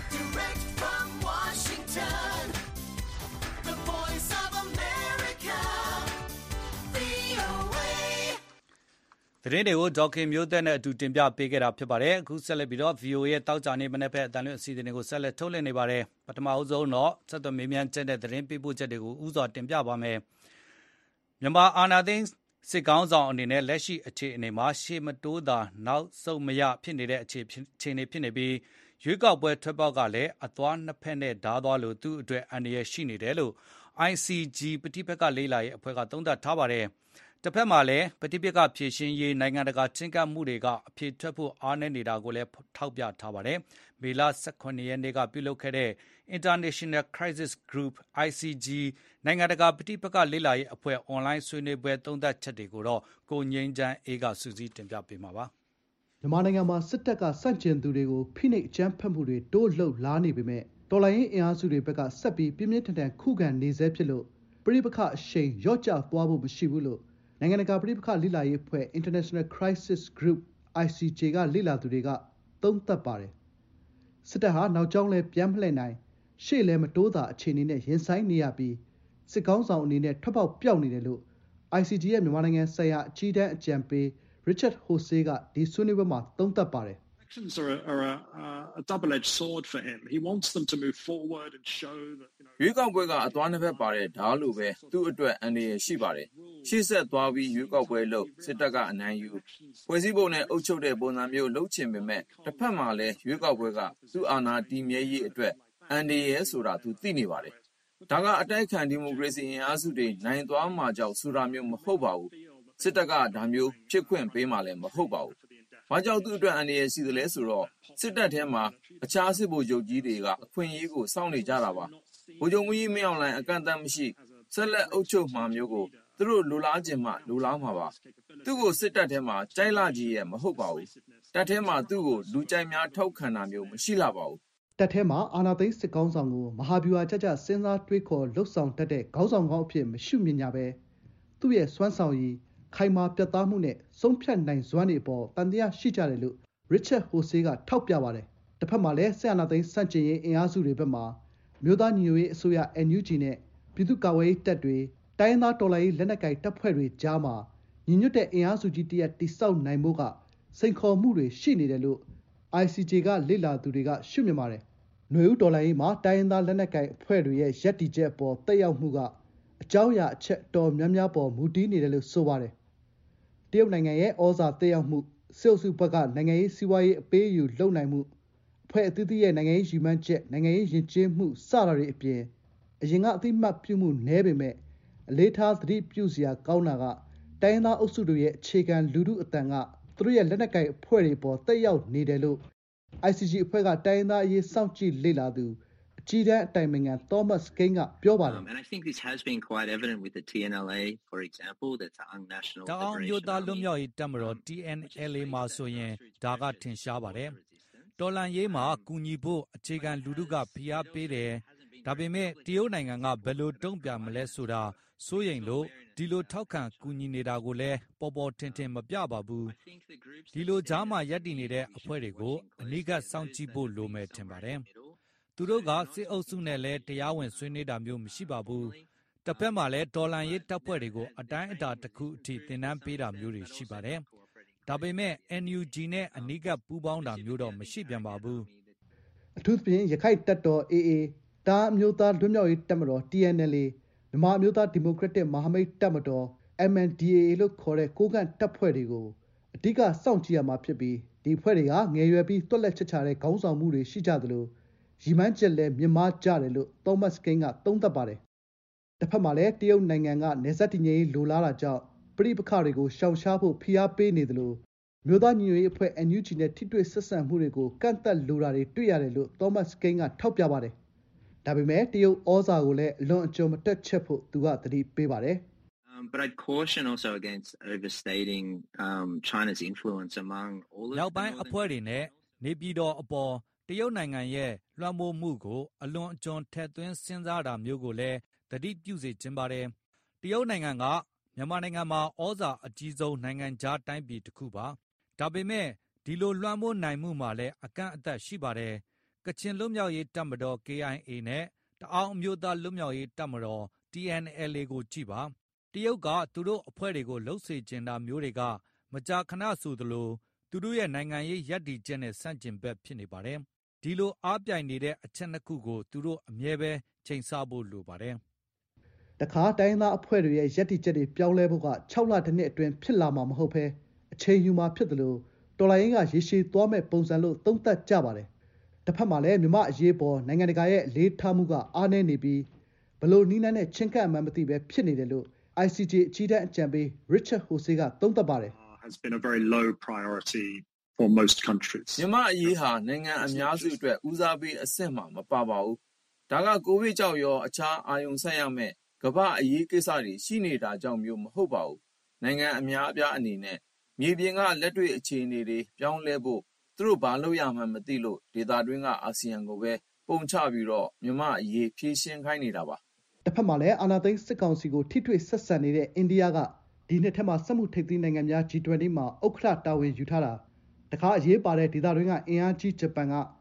သတင်းတွေကိုဒေါက်ခင်မျိုးသက်နဲ့အတူတင်ပြပေးခဲ့တာဖြစ်ပါတယ်အခုဆက်လက်ပြီးတော့ ဗွီအိုအေ ရဲ့တောက်ကြနေမနေ့ဖက်အတန်လွင့်အစီအစဉ်တွေကိုဆက်လက်ထုတ်လွှင့်နေပါတယ်ပထမအဆုံးတော့ဆက်သွယ်မေးမြန်းချက်တဲ့သတင်းပေးပို့ချက်တွေကိုဥစွာတင်ပြပါမယ်မြန်မာအာဏာသိမ်းစစ်ကောင်းဆောင်အနေနဲ့လက်ရှိအခြေအနေမှာရှေ့မတိုးတာနောက်ဆုတ်မရဖြစ်နေတဲ့အခြေအခြေအနေဖြစ်နေပြီးရွေးကောက်ပွဲထွက်ပေါက်ကလည်းအသွားနှစ်ဖက်နဲ့ဓားသွားလို့သူ့အတွက်အန္တရာယ်ရှိနေတယ်လို့ အိုင် စီ ဂျီ ပဋိပက္ခလေ့လာရေးအဖွဲ့ကသုံးသပ်ထားပါတယ်တစ်ဖက်မှာလည်းပဋိပက္ခဖြေရှင်းရေးနိုင်ငံတကာချင်းကပ်မှုတွေကအဖြေထွက်ဖို့အားနည်းနေတာကိုလည်းထောက်ပြထားပါတယ်။မေလ၁၇ရက်နေ့ကပြုလုပ်ခဲ့တဲ့ International Crisis Group အိုင် စီ ဂျီ နိုင်ငံတကာပဋိပက္ခလေ့လာရေးအဖွဲ့အွန်လိုင်းဆွေးနွေးပွဲသုံးသပ်ချက်တွေကိုတော့ကိုငြိမ်းချမ်းအေးကစုစည်းတင်ပြပေးမှာပါ။မြန်မာနိုင်ငံမှာစစ်တပ်ကစန့်ကျင်သူတွေကိုဖိနှိပ်အကြမ်းဖက်မှုတွေတိုးလှုပ်လာနေပေမဲ့တော်လှန်ရေးအင်အားစုတွေဘက်ကဆက်ပြီးပြင်းပြင်းထန်ထန်ခုခံနေဆဲဖြစ်လို့ပဋိပက္ခအရှိန်လျော့ကျသွားဖို့မရှိဘူးလို့နိုင်ငံတကာပဋိပက္ခလေ့လာရေးအဖွဲ့ International Crisis Group အိုင် စီ ဂျီ ကလေ့လာသူတွေကသုံးသပ်ပါတယ်။စစ်တပ်ဟာနောက်ကျောင်းလဲပြန်မလှည့်နိုင်ရှေ့လဲမတိုးတာအခြေအနေနဲ့ရင်ဆိုင်နေရပြီးစစ်ကောင်းဆောင်အနေနဲ့ထွက်ပေါက်ပြောက်နေတယ်လို့ I C G ရဲ့မြန်မာနိုင်ငံဆိုင်ရာအကြီးတန်းအကြံပေး Richard Horsey ကဒီဆွေးနွေးပွဲမှာသုံးသပ်ပါတယ် Elections are a, are a, uh, a double-edged sword for him. He wants them to move forward and show that, you know... ရွေးကောက်ပွဲကအသွားနှစ်ဖက်ပါတဲ့ဓာတ်လိုပဲသူ့အတွက်အန္တရာယ်ရှိပါတယ်။ရှေ့ဆက်သွားပြီးရွေးကောက်ပွဲလုပ်စစ်တပ်ကအနိုင်ယူဖွဲ့စည်းပုံနဲ့အုပ်ချုပ်တဲ့ပုံစံမျိုးလုပ်ချင်ပေမဲ့တစ်ဖက်မှာလည်းရွေးကောက်ပွဲကသူ့အာဏာတည်မြဲရေးအတွက်အန္တရာယ်ဆိုတာသူသိနေပါတယ်။ဒါကအတိုက်ခံဒီမိုကရေစီအင်အားစုတွေနိုင်သွားမှကြောက်ဆိုတာမျိုးမဟုတ်ပါဘူး။စစ်တပ်ကဒါမျိုးဖြစ်ခွင့်ပေးမှလည်းမဟုတ်ပါဘူး။ဘာကြောင့်သူ့အတွက်အန္တရာယ်ရှိသလဲဆိုတော့စစ်တပ်ထဲမှာအခြားစစ်ဗိုလ်ချုပ်ကြီးတွေကအခွင့်အရေးကိုစောင့်နေကြတာပါဗိုလ်ချုပ်မကြီးမင်းအောင်လှိုင်အကန့်အသတ်မရှိဆက်လက်အုပ်ချုပ်မှာမျိုးကိုသူတို့လိုလားခြင်းမှလိုလားမှာပါသူ့ကိုစစ်တပ်ထဲမှာကြိုက်လာကြီးရဲ့မဟုတ်ပါဘူးတပ်ထဲမှာသူ့ကိုလူကြိုက်များထောက်ခံတာမျိုးမရှိလာပါဘူးတပ်ထဲမှာအာဏာသိမ်းစစ်ကောင်းဆောင်ကိုမဟာဗျူဟာကြကြစဉ်းစားတွေးခေါ်လှုပ်ဆောင်တတ်တဲ့ခေါင်းဆောင်ကောင်းအဖြစ်မရှုမြင်ကြပဲသူ့ရဲ့စွမ်းဆောင်ရည်ခိုင်မာပြတ်သားမှုနဲ့ဆုံးဖြတ်နိုင်စွမ်းတွေအပေါ်တန်တရားရှိကြတယ်လို့ Richard Horsey ကထောက်ပြပါတယ်တစ်ဖက်မှာလည်းဆက်အာဏာသိမ်းစန့်ကျင်ရေးအင်အားစုတွေဘက်မှာမြို့သားညီညွတ်ရေးအစိုးရ N U G နဲ့ပြည်သူ့ကာကွယ်ရေးတပ်တွေတိုင်းရင်းသားတော်လှန်ရေးလက်နက်ကိုင်တပ်ဖွဲ့တွေကြားမှာညီညွတ်တဲ့အင်အားစုကြီးတစ်ရပ်တိစောက်နိုင်မှုကစိန်ခေါ်မှုတွေရှိနေတယ်လို့ I C J ကလေ့လာသူတွေကရှုမြင်ပါတယ်။ຫນွေဦးတော်လှန်ရေးမှာတိုင်းရင်းသားလက်နက်ကိုင်အဖွဲ့တွေရဲ့ရပ်တည်ချက်အပေါ်တက်ရောက်မှုကအကြောင်းအရာအချက်တော်များများပေါ်မူတည်နေတယ်လို့ဆိုပါတယ်။တရုတ်နိုင်ငံရဲ့ဩဇာတက်ရောက်မှုစစ်အုပ်စုဘက်ကနိုင်ငံရေးစီးပွားရေးအပေးအယူလုပ်နိုင်မှုအဖွဲ့အသီးသီးရဲ့နိုင်ငံရေးရည်မှန်းချက်နိုင်ငံရေးယဉ်ကျေးမှုစတာတွေအပြင်အရင်ကအသိမှတ်ပြုမှုနည်းပေမဲ့အလေးထားသတိပြုစရာကောင်းတာကတိုင်းရင်းသားအုပ်စုတွေရဲ့အခြေခံလူထုအတန်ကသူတို့ရဲ့လက်နက်ကိုင်အဖွဲ့တွေပေါ်တက်ရောက်နေတယ်လို့ I C G အဖွဲ့ကတိုင်းရင်းသားအရေးစောင့်ကြည့်လေ့လာသူအကြီးတန်းအတိုင်ပင်ခံ Thomas Kean ကပြောပါတယ် And I think this has been quite evident with the T N L A for example that's Ta'ang National Liberation Army တောင်မျိုးသားလွတ်မြောက်ရေးတပ်မတော် T N L A မှာဆိုရင်ဒါကထင်ရှားပါတယ်တော်လန်ရေးမှာကူညီဖို့အခြေခံလူထုကဖိအားပေးတယ်ဒါပေမဲ့တရုတ်နိုင်ငံကဘယ်လိုတုံ့ပြန်မလဲဆိုတာစိုးရိမ်လို့ဒီလိုထောက်ခံကူညီနေတာကိုလည်းပေါ်ပေါ်ထင်ထင်မပြပါဘူးဒီလိုကြားမှာရပ်တည်နေတဲ့အဖွဲ့တွေကိုအနိကစောင့်ကြည့်ဖို့လိုမယ်ထင်ပါတယ်သူတို့ကစစ်အုပ်စုနဲ့လည်းတရားဝင်ဆွေးနွေးတာမျိုးမရှိပါဘူးတစ်ဖက်မှာလည်းတော်လန်ရေးတပ်ဖွဲ့တွေကိုအတိုင်းအတာတစ်ခုအထိသင်တန်းပေးတာမျိုးတွေရှိပါတယ်ဒါပေမဲ့ N U G နဲ့အနိကပူးပေါင်းတာမျိုးတော့မရှိပြန်ပါဘူးအထူးသဖြင့်ရခိုင်တပ်တော် A A တာအမျိုးသားလွတ်မြောက်ရေးတပ်မတော် T N L A မြန်မာအမျိုးသားဒီမိုကရက်တစ်မဟာမိတ်တပ်မတော် M N D A A လို့ခေါ်တဲ့ကိုးကန့်တပ်ဖွဲ့တွေကိုအဓိကစောင့်ကြည့်ရမှာဖြစ်ပြီးဒီဖွဲ့တွေကငယ်ရွယ်ပြီးတွက်လက်ချက်ချတဲ့ခေါင်းဆောင်မှုတွေရှိကြသလိုရီမန်းချက်လည်းမြင့်မားကြတယ်လို့ Thomas Kean ကသုံးသပ်ပါတယ်တစ်ဖက်မှာလည်းတရုတ်နိုင်ငံကနေဆက်တည်ငြိမ်လိုလားတာကြောင့်ပဋိပက္ခတွေကိုရှောင်ရှားဖို့ဖိအားပေးနေသလိုမြို့သားညီညွတ်ရေးအဖွဲ့ N U G နဲ့ထိတွေ့ဆက်ဆံမှုတွေကိုကန့်သက်လိုတာတွေတွေ့ရတယ်လို့ Thomas Kean ကထောက်ပြပါတယ်ဒါပေမဲ့တရုတ်ဩဇာကိုလည်းအလွန်အကျွံမတက်ချက်ဖို့သူကသတိပေးပါတယ် Um, but I'd caution also against overstating um, China's influence among all of the နောက်ပိုင်းအဖွဲ့တွေနဲ့နေပြည်တော်အပေါ်တရုတ်နိုင်ငံရဲ့လွှမ်းမိုးမှုကိုအလွန်အကျွံထည့်သွင်းစဉ်းစားတာမျိုးကိုလည်းသတိပြုစေချင်ပါတယ်တရုတ်နိုင်ငံကမြန်မာနိုင်ငံမှာဩဇာအကြီးဆုံးနိုင်ငံခြားတိုင်းပြည်တစ်ခုပါဒါပေမဲ့ဒီလိုလွှမ်းမိုးနိုင်မှုမှာလည်းအကန့်အသတ်ရှိပါတယ်ကချင်လွတ်မြောက်ရေးတပ်မတော် K I A နဲ့တအောင်းအမျိုးသားလွတ်မြောက်ရေးတပ်မတော် T N L A ကိုကြည့်ပါတရုတ်ကသူတို့အဖွဲ့တွေကိုလှုပ်စေချင်တာမျိုးတွေကမကြာခဏဆိုသလိုသူတို့ရဲ့နိုင်ငံရေးရပ်တည်ချက်နဲ့ဆန့်ကျင်ဘက်ဖြစ်နေပါတယ်ဒီလိုအားပြိုင်နေတဲ့အချက်နှစ်ခုကိုသူတို့အမြဲပဲချိန်ဆဖို့လိုပါတယ်တခါတိုင်းသားအဖွဲ့တွေရဲ့ရပ်တည်ချက်တွေပြောင်းလဲဖို့က၆လတစ်နှစ်အတွင်းဖြစ်လာမှာမဟုတ်ဘဲအချိန်ယူမှာဖြစ်တယ်လို့တော်လိုင်းကရေရှည်သွားမဲ့ပုံစံလို့သုံးသပ်ကြပါတယ်တစ်ဖက်မှာလည်းမြမအရေးပေါ်နိုင်ငံတကာရဲ့လေးထားမှုကအားနည်းနေပြီးဘလို့နီးနှံနဲ့ချင်းကပ်မှမသိပဲဖြစ်နေတယ်လို့ I C J အကြီးတန်းအကြံပေး Richard Horsey ကသုံးသပ်ပါတယ် has been a very low priority for most countries မြမအရေးဟာနိုင်ငံအများစုအတွက်ဦးစားပေးအဆင့်မှာမပါပါဘူးဒါကကိုဗစ်ကြောင့်ရောအခြားအာရုံစိုက်ရမယ့်ကမ္ဘာအရေးကိစ္စတွေရှိနေတာကြောင့်မျိုးမဟုတ်ပါဘူးနိုင်ငံအများအပြားအနေနဲ့မြေပြင်ကလက်တွေ့အခြေအနေတွေပြောင်းလဲဖို့သူတို့ဘာလို့ရမှန်းမသိလို့ဒေသတွင်းကအာဆီယံကိုပဲပုံချပြီးတော့မြမအရေးဖြည့်ရှင်းခိုင်းနေတာပါတစ်ဖက်မှာလည်းအာဏာသိမ်းစစ်ကောင်စီကိုထိတွေ့ဆက်ဆံနေတဲ့အိန္ဒိယကဒီနှစ်ထဲမှာစက်မှုထိပ်သီးနိုင်ငံများ G twenty မှာဥက္ကဋ္ဌတာဝန်ယူထားတာတခါအရေးပါတဲ့ဒေသတွင်းကအင်အားကြီးဂျပန်က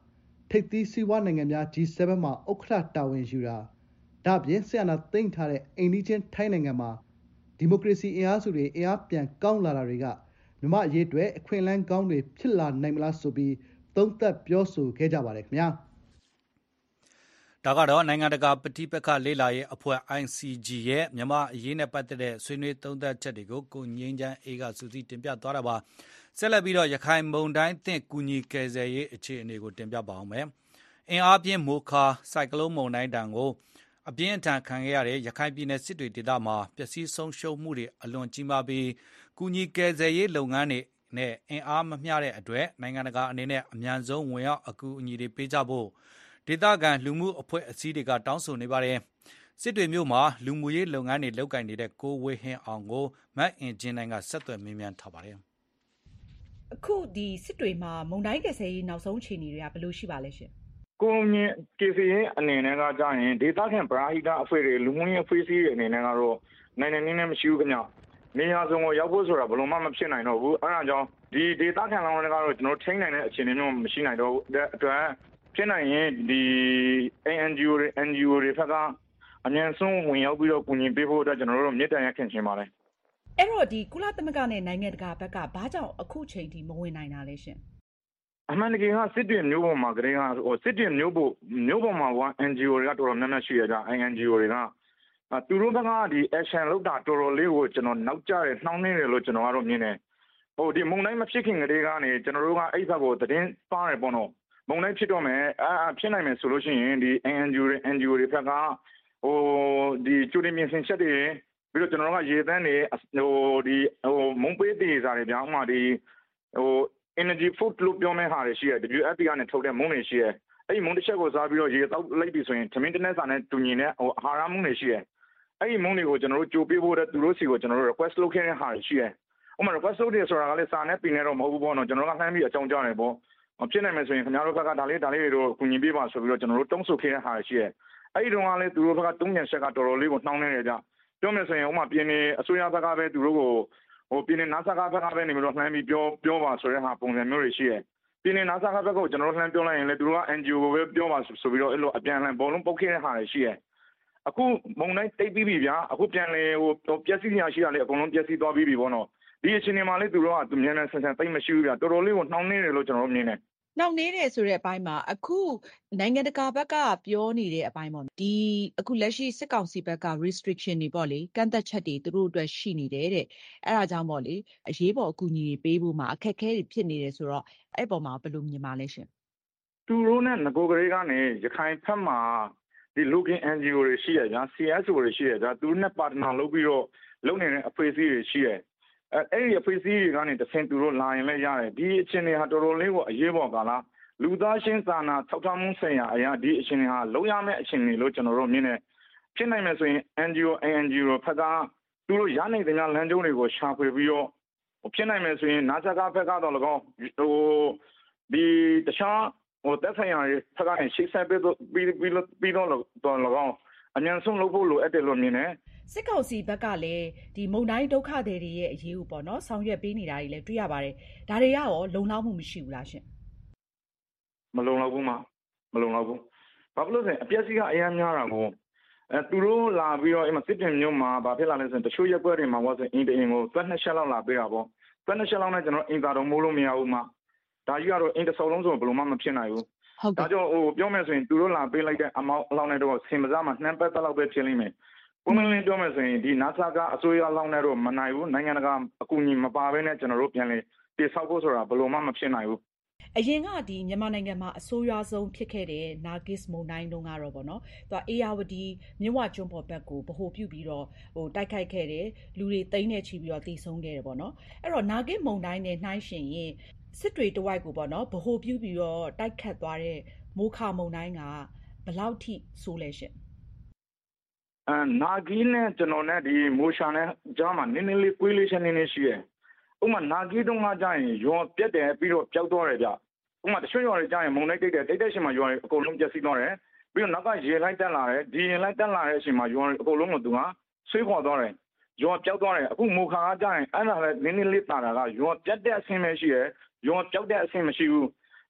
ထိပ်သီးစီးပွားနိုင်ငံများ ဂျီ เซเว่น မှာဥက္ကဋ္ဌတာဝန်ယူတာဒါ့အပြင်စစ်အာဏာသိမ်းထားတဲ့အိမ်နီးချင်းထိုင်းနိုင်ငံမှာဒီမိုကရေစီအင်အားစုတွေအင်အားပြန်ကောင်းလာတာတွေကမြန်မာအရေးအတွက်အခွင့်အလမ်းကောင်းတွေဖြစ်လာနိုင်မလားဆိုပြီးသုံးသပ်ပြောဆိုခဲ့ကြပါတယ်ခင်ဗျာဒါကတော့နိုင်ငံတကာပဋိပက္ခလေ့လာရေးအဖွဲ့ အိုင် စီ ဂျီ ရဲ့မြန်မာအရေးနဲ့ပတ်သက်တဲ့ဆွေးနွေးသုံးသပ်ချက်တွေကိုကိုငင်းချမ်းအေးကစူးစီးတင်ပြသွားတာပါဆက်လက်ပြီးတော့ရခိုင်မုန်တိုင်းသင့်ကူညီကယ်ဆယ်ရေးအခြေအနေကိုတင်ပြပါအောင်မယ်အင်အားပြင်းမိုခါဆိုင်ကလုန်းမုန်တိုင်းတံကိုအပြင်းအထန်ခံခဲ့ရတဲ့ရခိုင်ပြည်နယ်စစ်တွေဒေသမှာပျက်စီးဆုံးရှုံးမှုတွေအလွန်ကြီးမားပြီးကူညီကယ်ဆယ်ရေးလုပ်ငန်းတွေနဲ့အင်အားမမျှတဲ့အတွက်နိုင်ငံတကာအနေနဲ့အမြန်ဆုံးဝင်ရောက်အကူအညီတွေပေးကြဖို့ဒေသခံလူမှုအဖွဲ့အစည်းတွေကတောင်းဆိုနေပါတယ်စစ်တွေမြို့မှာလူမှုရေးလုပ်ငန်းတွေလုပ်ကိုင်နေတဲ့ကိုဝေဟင်အောင်ကိုမတ်အင်ဂျင်နိုင်ကဆက်သွယ်မေးမြန်းထားပါတယ်အခုဒီစစ်တွေမှာမုန်တိုင်းကယ်ဆယ်ရေးနောက်ဆုံးအခြေအနေတွေကဘယ်လိုရှိပါလဲရှင်ကိုမြင့်ကေစီရဲ့အနေနဲ့ကကြာရင်ဒေသခံပရာဟိတအဖွဲ့တွေလူမှုရေးအဖွဲ့အစည်းတွေအနေနဲ့ကတော့နိုင်နိုင်နင်းနဲ့မရှိဘူးခင်ဗျနေရာစုံကိုရောက်ဖို့ဆိုတာဘယ်လိုမှမဖြစ်နိုင်တော့ဘူးအဲဒါကြောင့်ဒီဒေသခံလောင်းတွေကတော့ကျွန်တော်ထိန်းနိုင်တဲ့အခြေအနေမျိုးမရှိနိုင်တော့ဘူးအတွက်ဖြစ်နိုင်ရင်ဒီ အန် ဂျီ အို တွေ အန် ဂျီ အို တွေဖက်ကအမြန်ဆုံးဝင်ရောက်ပြီးတော့ကူညီပေးဖို့အတွက်ကျွန်တော်တို့မြစ်တန်ရခင်ချင်ပါတယ်အဲ့တော့ဒီကုလသမဂ္ဂနဲ့နိုင်ငံတကာဘက်ကဘာကြောင့်အခုချိန်ထိမဝင်နိုင်တာလဲရှင်အမှန်တကယ်ကစစ်တွေမျိုးပေါ်မှာကလေးကဟိုစစ်တွေမျိုးပေါ်မျိုးပေါ်မှာက အန် ဂျီ အို တွေကတော်တော်များများရှိရကြ အန် ဂျီ အို တွေကသူတို့ဘက်ကဒီ action လုပ်တာတော်တော်လေးကိုကျွန်တော်နောက်ကျတယ်နှောင်းနေတယ်လို့ကျွန်တော်ကတော့မြင်တယ်ဟိုဒီမုန်တိုင်းမဖြစ်ခင်ကလေးကနေကျွန်တော်တို့ကအဲ့ဘက်ကိုသတင်းပါတယ်ပေါ့နော်မုန်တိုင်းဖြစ်တော့မယ်အာဖြစ်နိုင်မယ်ဆိုလို့ရှိရင်ဒီ အန် ဂျီ အို တွေ အန် ဂျီ အို တွေဘက်ကဟိုဒီကျူတင်မြင်ဆင်ချက်တွေပြီးတော့ကျွန်တော်တို့ကရေသန်းတွေဟိုဒီဟိုမုံပေးတေးစားတွေဗျာဥမာဒီဟိုenergy food လို့ပြောမဲ့ဟာတွေရှိရ ဒဘလျူ အက်ဖ် ပီ ကနေထုတ်တဲ့မုံတွေရှိရအဲ့ဒီမုံတစ်ချက်ကိုစားပြီးတော့ရေတောက်လိုက်ပြီဆိုရင်သမင်းတနက်စာနဲ့တူညီတဲ့ဟိုအာဟာရမုံတွေရှိရအဲ့ဒီမုံတွေကိုကျွန်တော်တို့ကြိုပေးဖို့တဲ့သူတို့စီကိုကျွန်တော်တို့ request လုပ်ခဲ့တဲ့ဟာတွေရှိရဥမာ request လုပ်တယ်ဆိုတာကလည်းစာနဲ့ပင်နဲ့တော့မဟုတ်ဘူးပေါ့နော်ကျွန်တော်တို့ကလှမ်းပြီးအကြောင်းကြားတယ်ပေါ့ဖြစ်နိုင်မယ်ဆိုရင်ခင်ဗျားတို့ဘက်ကဒါလေးဒါလေးတွေတော့ကူညီပေးပါဆိုပြီးတော့ကျွန်တော်တို့တုံးဆုခဲ့တဲ့ဟာတွေရှိရအဲ့ဒီတော့ကလည်းသူတို့ဘက်ကတုံးညံချက်ကတော်တော်လေးကိုနှောင်းနေတယ်ကြပြောမယ်ဆိုရင်ဥမာပြင်းနေအစိုးရဘက်ကပဲသူတို့ကိုဟိုပြင်းနေနာဆာကဘက်ကပဲနေပြီးတော့လှမ်းပြီးပြောပြောပါဆိုတဲ့ဟာပုံစံမျိုးတွေရှိရပြင်းနေနာဆာကဘက်ကိုကျွန်တော်တို့လှမ်းပြောလိုက်ရင်လည်းသူတို့က အန် ဂျီ အို ကိုပဲပြောပါဆိုပြီးတော့အဲ့လိုအပြန်အလှန်ဘောလုံးပုတ်ခဲ့တဲ့ဟာတွေရှိရအခုမုံတိုင်းတိတ်ပြီးပြီဗျာအခုပြန်လေဟိုပျက်စီးညာရှိတာလေအကုန်လုံးပျက်စီးသွားပြီးပြီပေါ့နော်ဒီအချိန်ဒီမှာလေသူတို့ကသူမြန်မြန်ဆန်ဆန်တိတ်မရှိဘူးဗျာတော်တော်လေးကိုနှောင်းနေတယ်လို့ကျွန်တော်တို့မြင်တယ်နှောင့်နှေးတယ်ဆိုတဲ့အပိုင်းမှာအခုနိုင်ငံတကာဘက်ကပြောနေတဲ့အပိုင်းပေါ့ဒီအခုလက်ရှိစစ်ကောင်စီဘက်က restriction တွေပေါ့လေကန့်သက်ချက်တွေသူတို့အတွက်ရှိနေတယ်တဲ့အဲ့ဒါကြောင့်ပေါ့လေအရေးပေါ်အကူအညီတွေပေးဖို့မှာအခက်အခဲတွေဖြစ်နေတယ်ဆိုတော့အဲ့ပေါ်မှာဘယ်လိုမြင်ပါလဲရှင်သူတို့နဲ့ငကိုကလေးကနေရခိုင်ဖက်မှာဒီ local အန် ဂျီ အို တွေရှိရကြ စီ အက်စ် အို တွေရှိရကြသူတို့နဲ့ partner လုပ်ပြီးတော့လုပ်နေတဲ့အဖွဲ့အစည်းတွေရှိရအဲအဲ့ဒီအဖွဲ့အစည်းတွေကနေတဆင်သူတို့လာရင်လည်းရတယ်ဒီအချင်းတွေဟာတော်တော်လေးကိုအရေးပေါ်ကာလလူသားချင်းစာနာထောက်ထားမှုဆိုင်ရာအရာဒီအချင်းတွေဟာလုံးရမယ့်အချင်းတွေလို့ကျွန်တော်တို့မြင်နေဖြစ်နိုင်မယ်ဆိုရင် အန် ဂျီ အို အန် ဂျီ အို ဖက်ကသူတို့ရနိုင်တဲ့လမ်းကျုံးတွေကိုရှာဖွေပြီးတော့ဖြစ်နိုင်မယ်ဆိုရင်နာဇာကဖက်ကတော့၎င်းဟိုဒီတခြားဟိုတက်ဆိုင်ရာတွေဖက်ကနေရှေ့ဆက်ပြီးပြီးပြီးတော့တော့၎င်းအញ្ញံဆုံးလုပ်ဖို့လိုအပ်တယ်လို့မြင်တယ်စစ်ကောင်စီဘက်ကလည်းဒီမုံတိုင်းဒုက္ခတွေရဲ့အရေးကိုပေါ့နော်ဆောင်ရွက်ပေးနေတာတွေလည်းတွေ့ရပါတယ်ဒါတွေရောလုံလောက်မှုမရှိဘူးလားရှင်မလုံလောက်ဘူးမမလုံလောက်ဘူးဘာဖြစ်လို့လဲအပြက်စီကအများများတာကိုအဲသူတို့လာပြီးတော့အဲ့မှာစစ်တင်မျိုးမှာဘာဖြစ်လာလဲဆိုရင်တချို့ရက်ွက်တွေမှာပေါ့ဆိုအင်းတအင်းကိုသွက်နှစ်ချက်လောက်လာပေးတာပေါ့သွက်နှစ်ချက်လောက်နဲ့ကျွန်တော်အင်တာတော့မိုးလို့မရဘူးမဒါကြီးကတော့အင်တစုံလုံးဆိုဘယ်လိုမှမဖြစ်နိုင်ဘူးဒါကြောင့်ဟိုပြောမယ်ဆိုရင်သူတို့လာပေးလိုက်တဲ့အမောက်အလောက်နဲ့တော့ဆင်မစားမှနှမ်းပတ်တက်လောက်ပဲဖြစ်လိမ့်မယ်ပုံမှန်လေးပြောမယ်ဆိုရင်ဒီနာဆာကအစိုးရလောက်နဲ့တော့မနိုင်ဘူးနိုင်ငံတကာအကူအညီမပါဘဲနဲ့ကျွန်တော်တို့ပြန်လေတိဆောက်ဖို့ဆိုတာဘယ်လိုမှမဖြစ်နိုင်ဘူးအရင်ကဒီမြန်မာနိုင်ငံမှာအဆိုးရွားဆုံးဖြစ်ခဲ့တဲ့နာဂစ်မုန်တိုင်းတုန်းကတော့ဗောနော်သူကအေယာဝတီမြဝကျွန်းပေါ်ဘက်ကိုဗဟိုပြုပြီးတော့ဟိုတိုက်ခိုက်ခဲ့တယ်လူတွေတိန်းနေချီပြီးတော့တည်ဆုံးခဲ့တယ်ဗောနော်အဲ့တော့နာဂစ်မုန်တိုင်းနဲ့နှိုင်းယှဉ်ရင်စစ်တွေတဝိုက်ကိုဗောနော်ဗဟိုပြုပြီးတော့တိုက်ခတ်သွားတဲ့မိုးခါမုန်တိုင်းကဘယ်လောက်ထိဆိုးလဲရှင်အဲနာဂီနဲ့ကျွန်တော်နဲ့ဒီမိုရှာနဲ့ကြားမှာနည်းနည်းလေးကွေးလေးချင်းနည်းနည်းရှိရဲ့ဥမာနာဂီတုန်းကကြာရင်ရောပြက်တယ်ပြီးတော့ပျောက်သွားတယ်ဗျဥမာတချို့ရွာတွေကြာရင်မုန်တိုင်းတိတ်တယ်တိတ်တဲ့ရှင်မှာရွာတွေအကုန်လုံးပျက်စီးသွားတယ်ပြီးတော့နောက်ကရေလိုက်တက်လာတယ်ဒီရေလိုက်တက်လာတဲ့အချိန်မှာရွာတွေအကုန်လုံးကသူကဆွေးခွာသွားတယ်ရွာပျောက်သွားတယ်အခုမိုခါကကြာရင်အဲ့ဒါလည်းနည်းနည်းလေးတာတာကရွာပြက်တဲ့အဆင်းပဲရှိရဲ့ရွာပျောက်တဲ့အဆင်းမရှိဘူးဒါ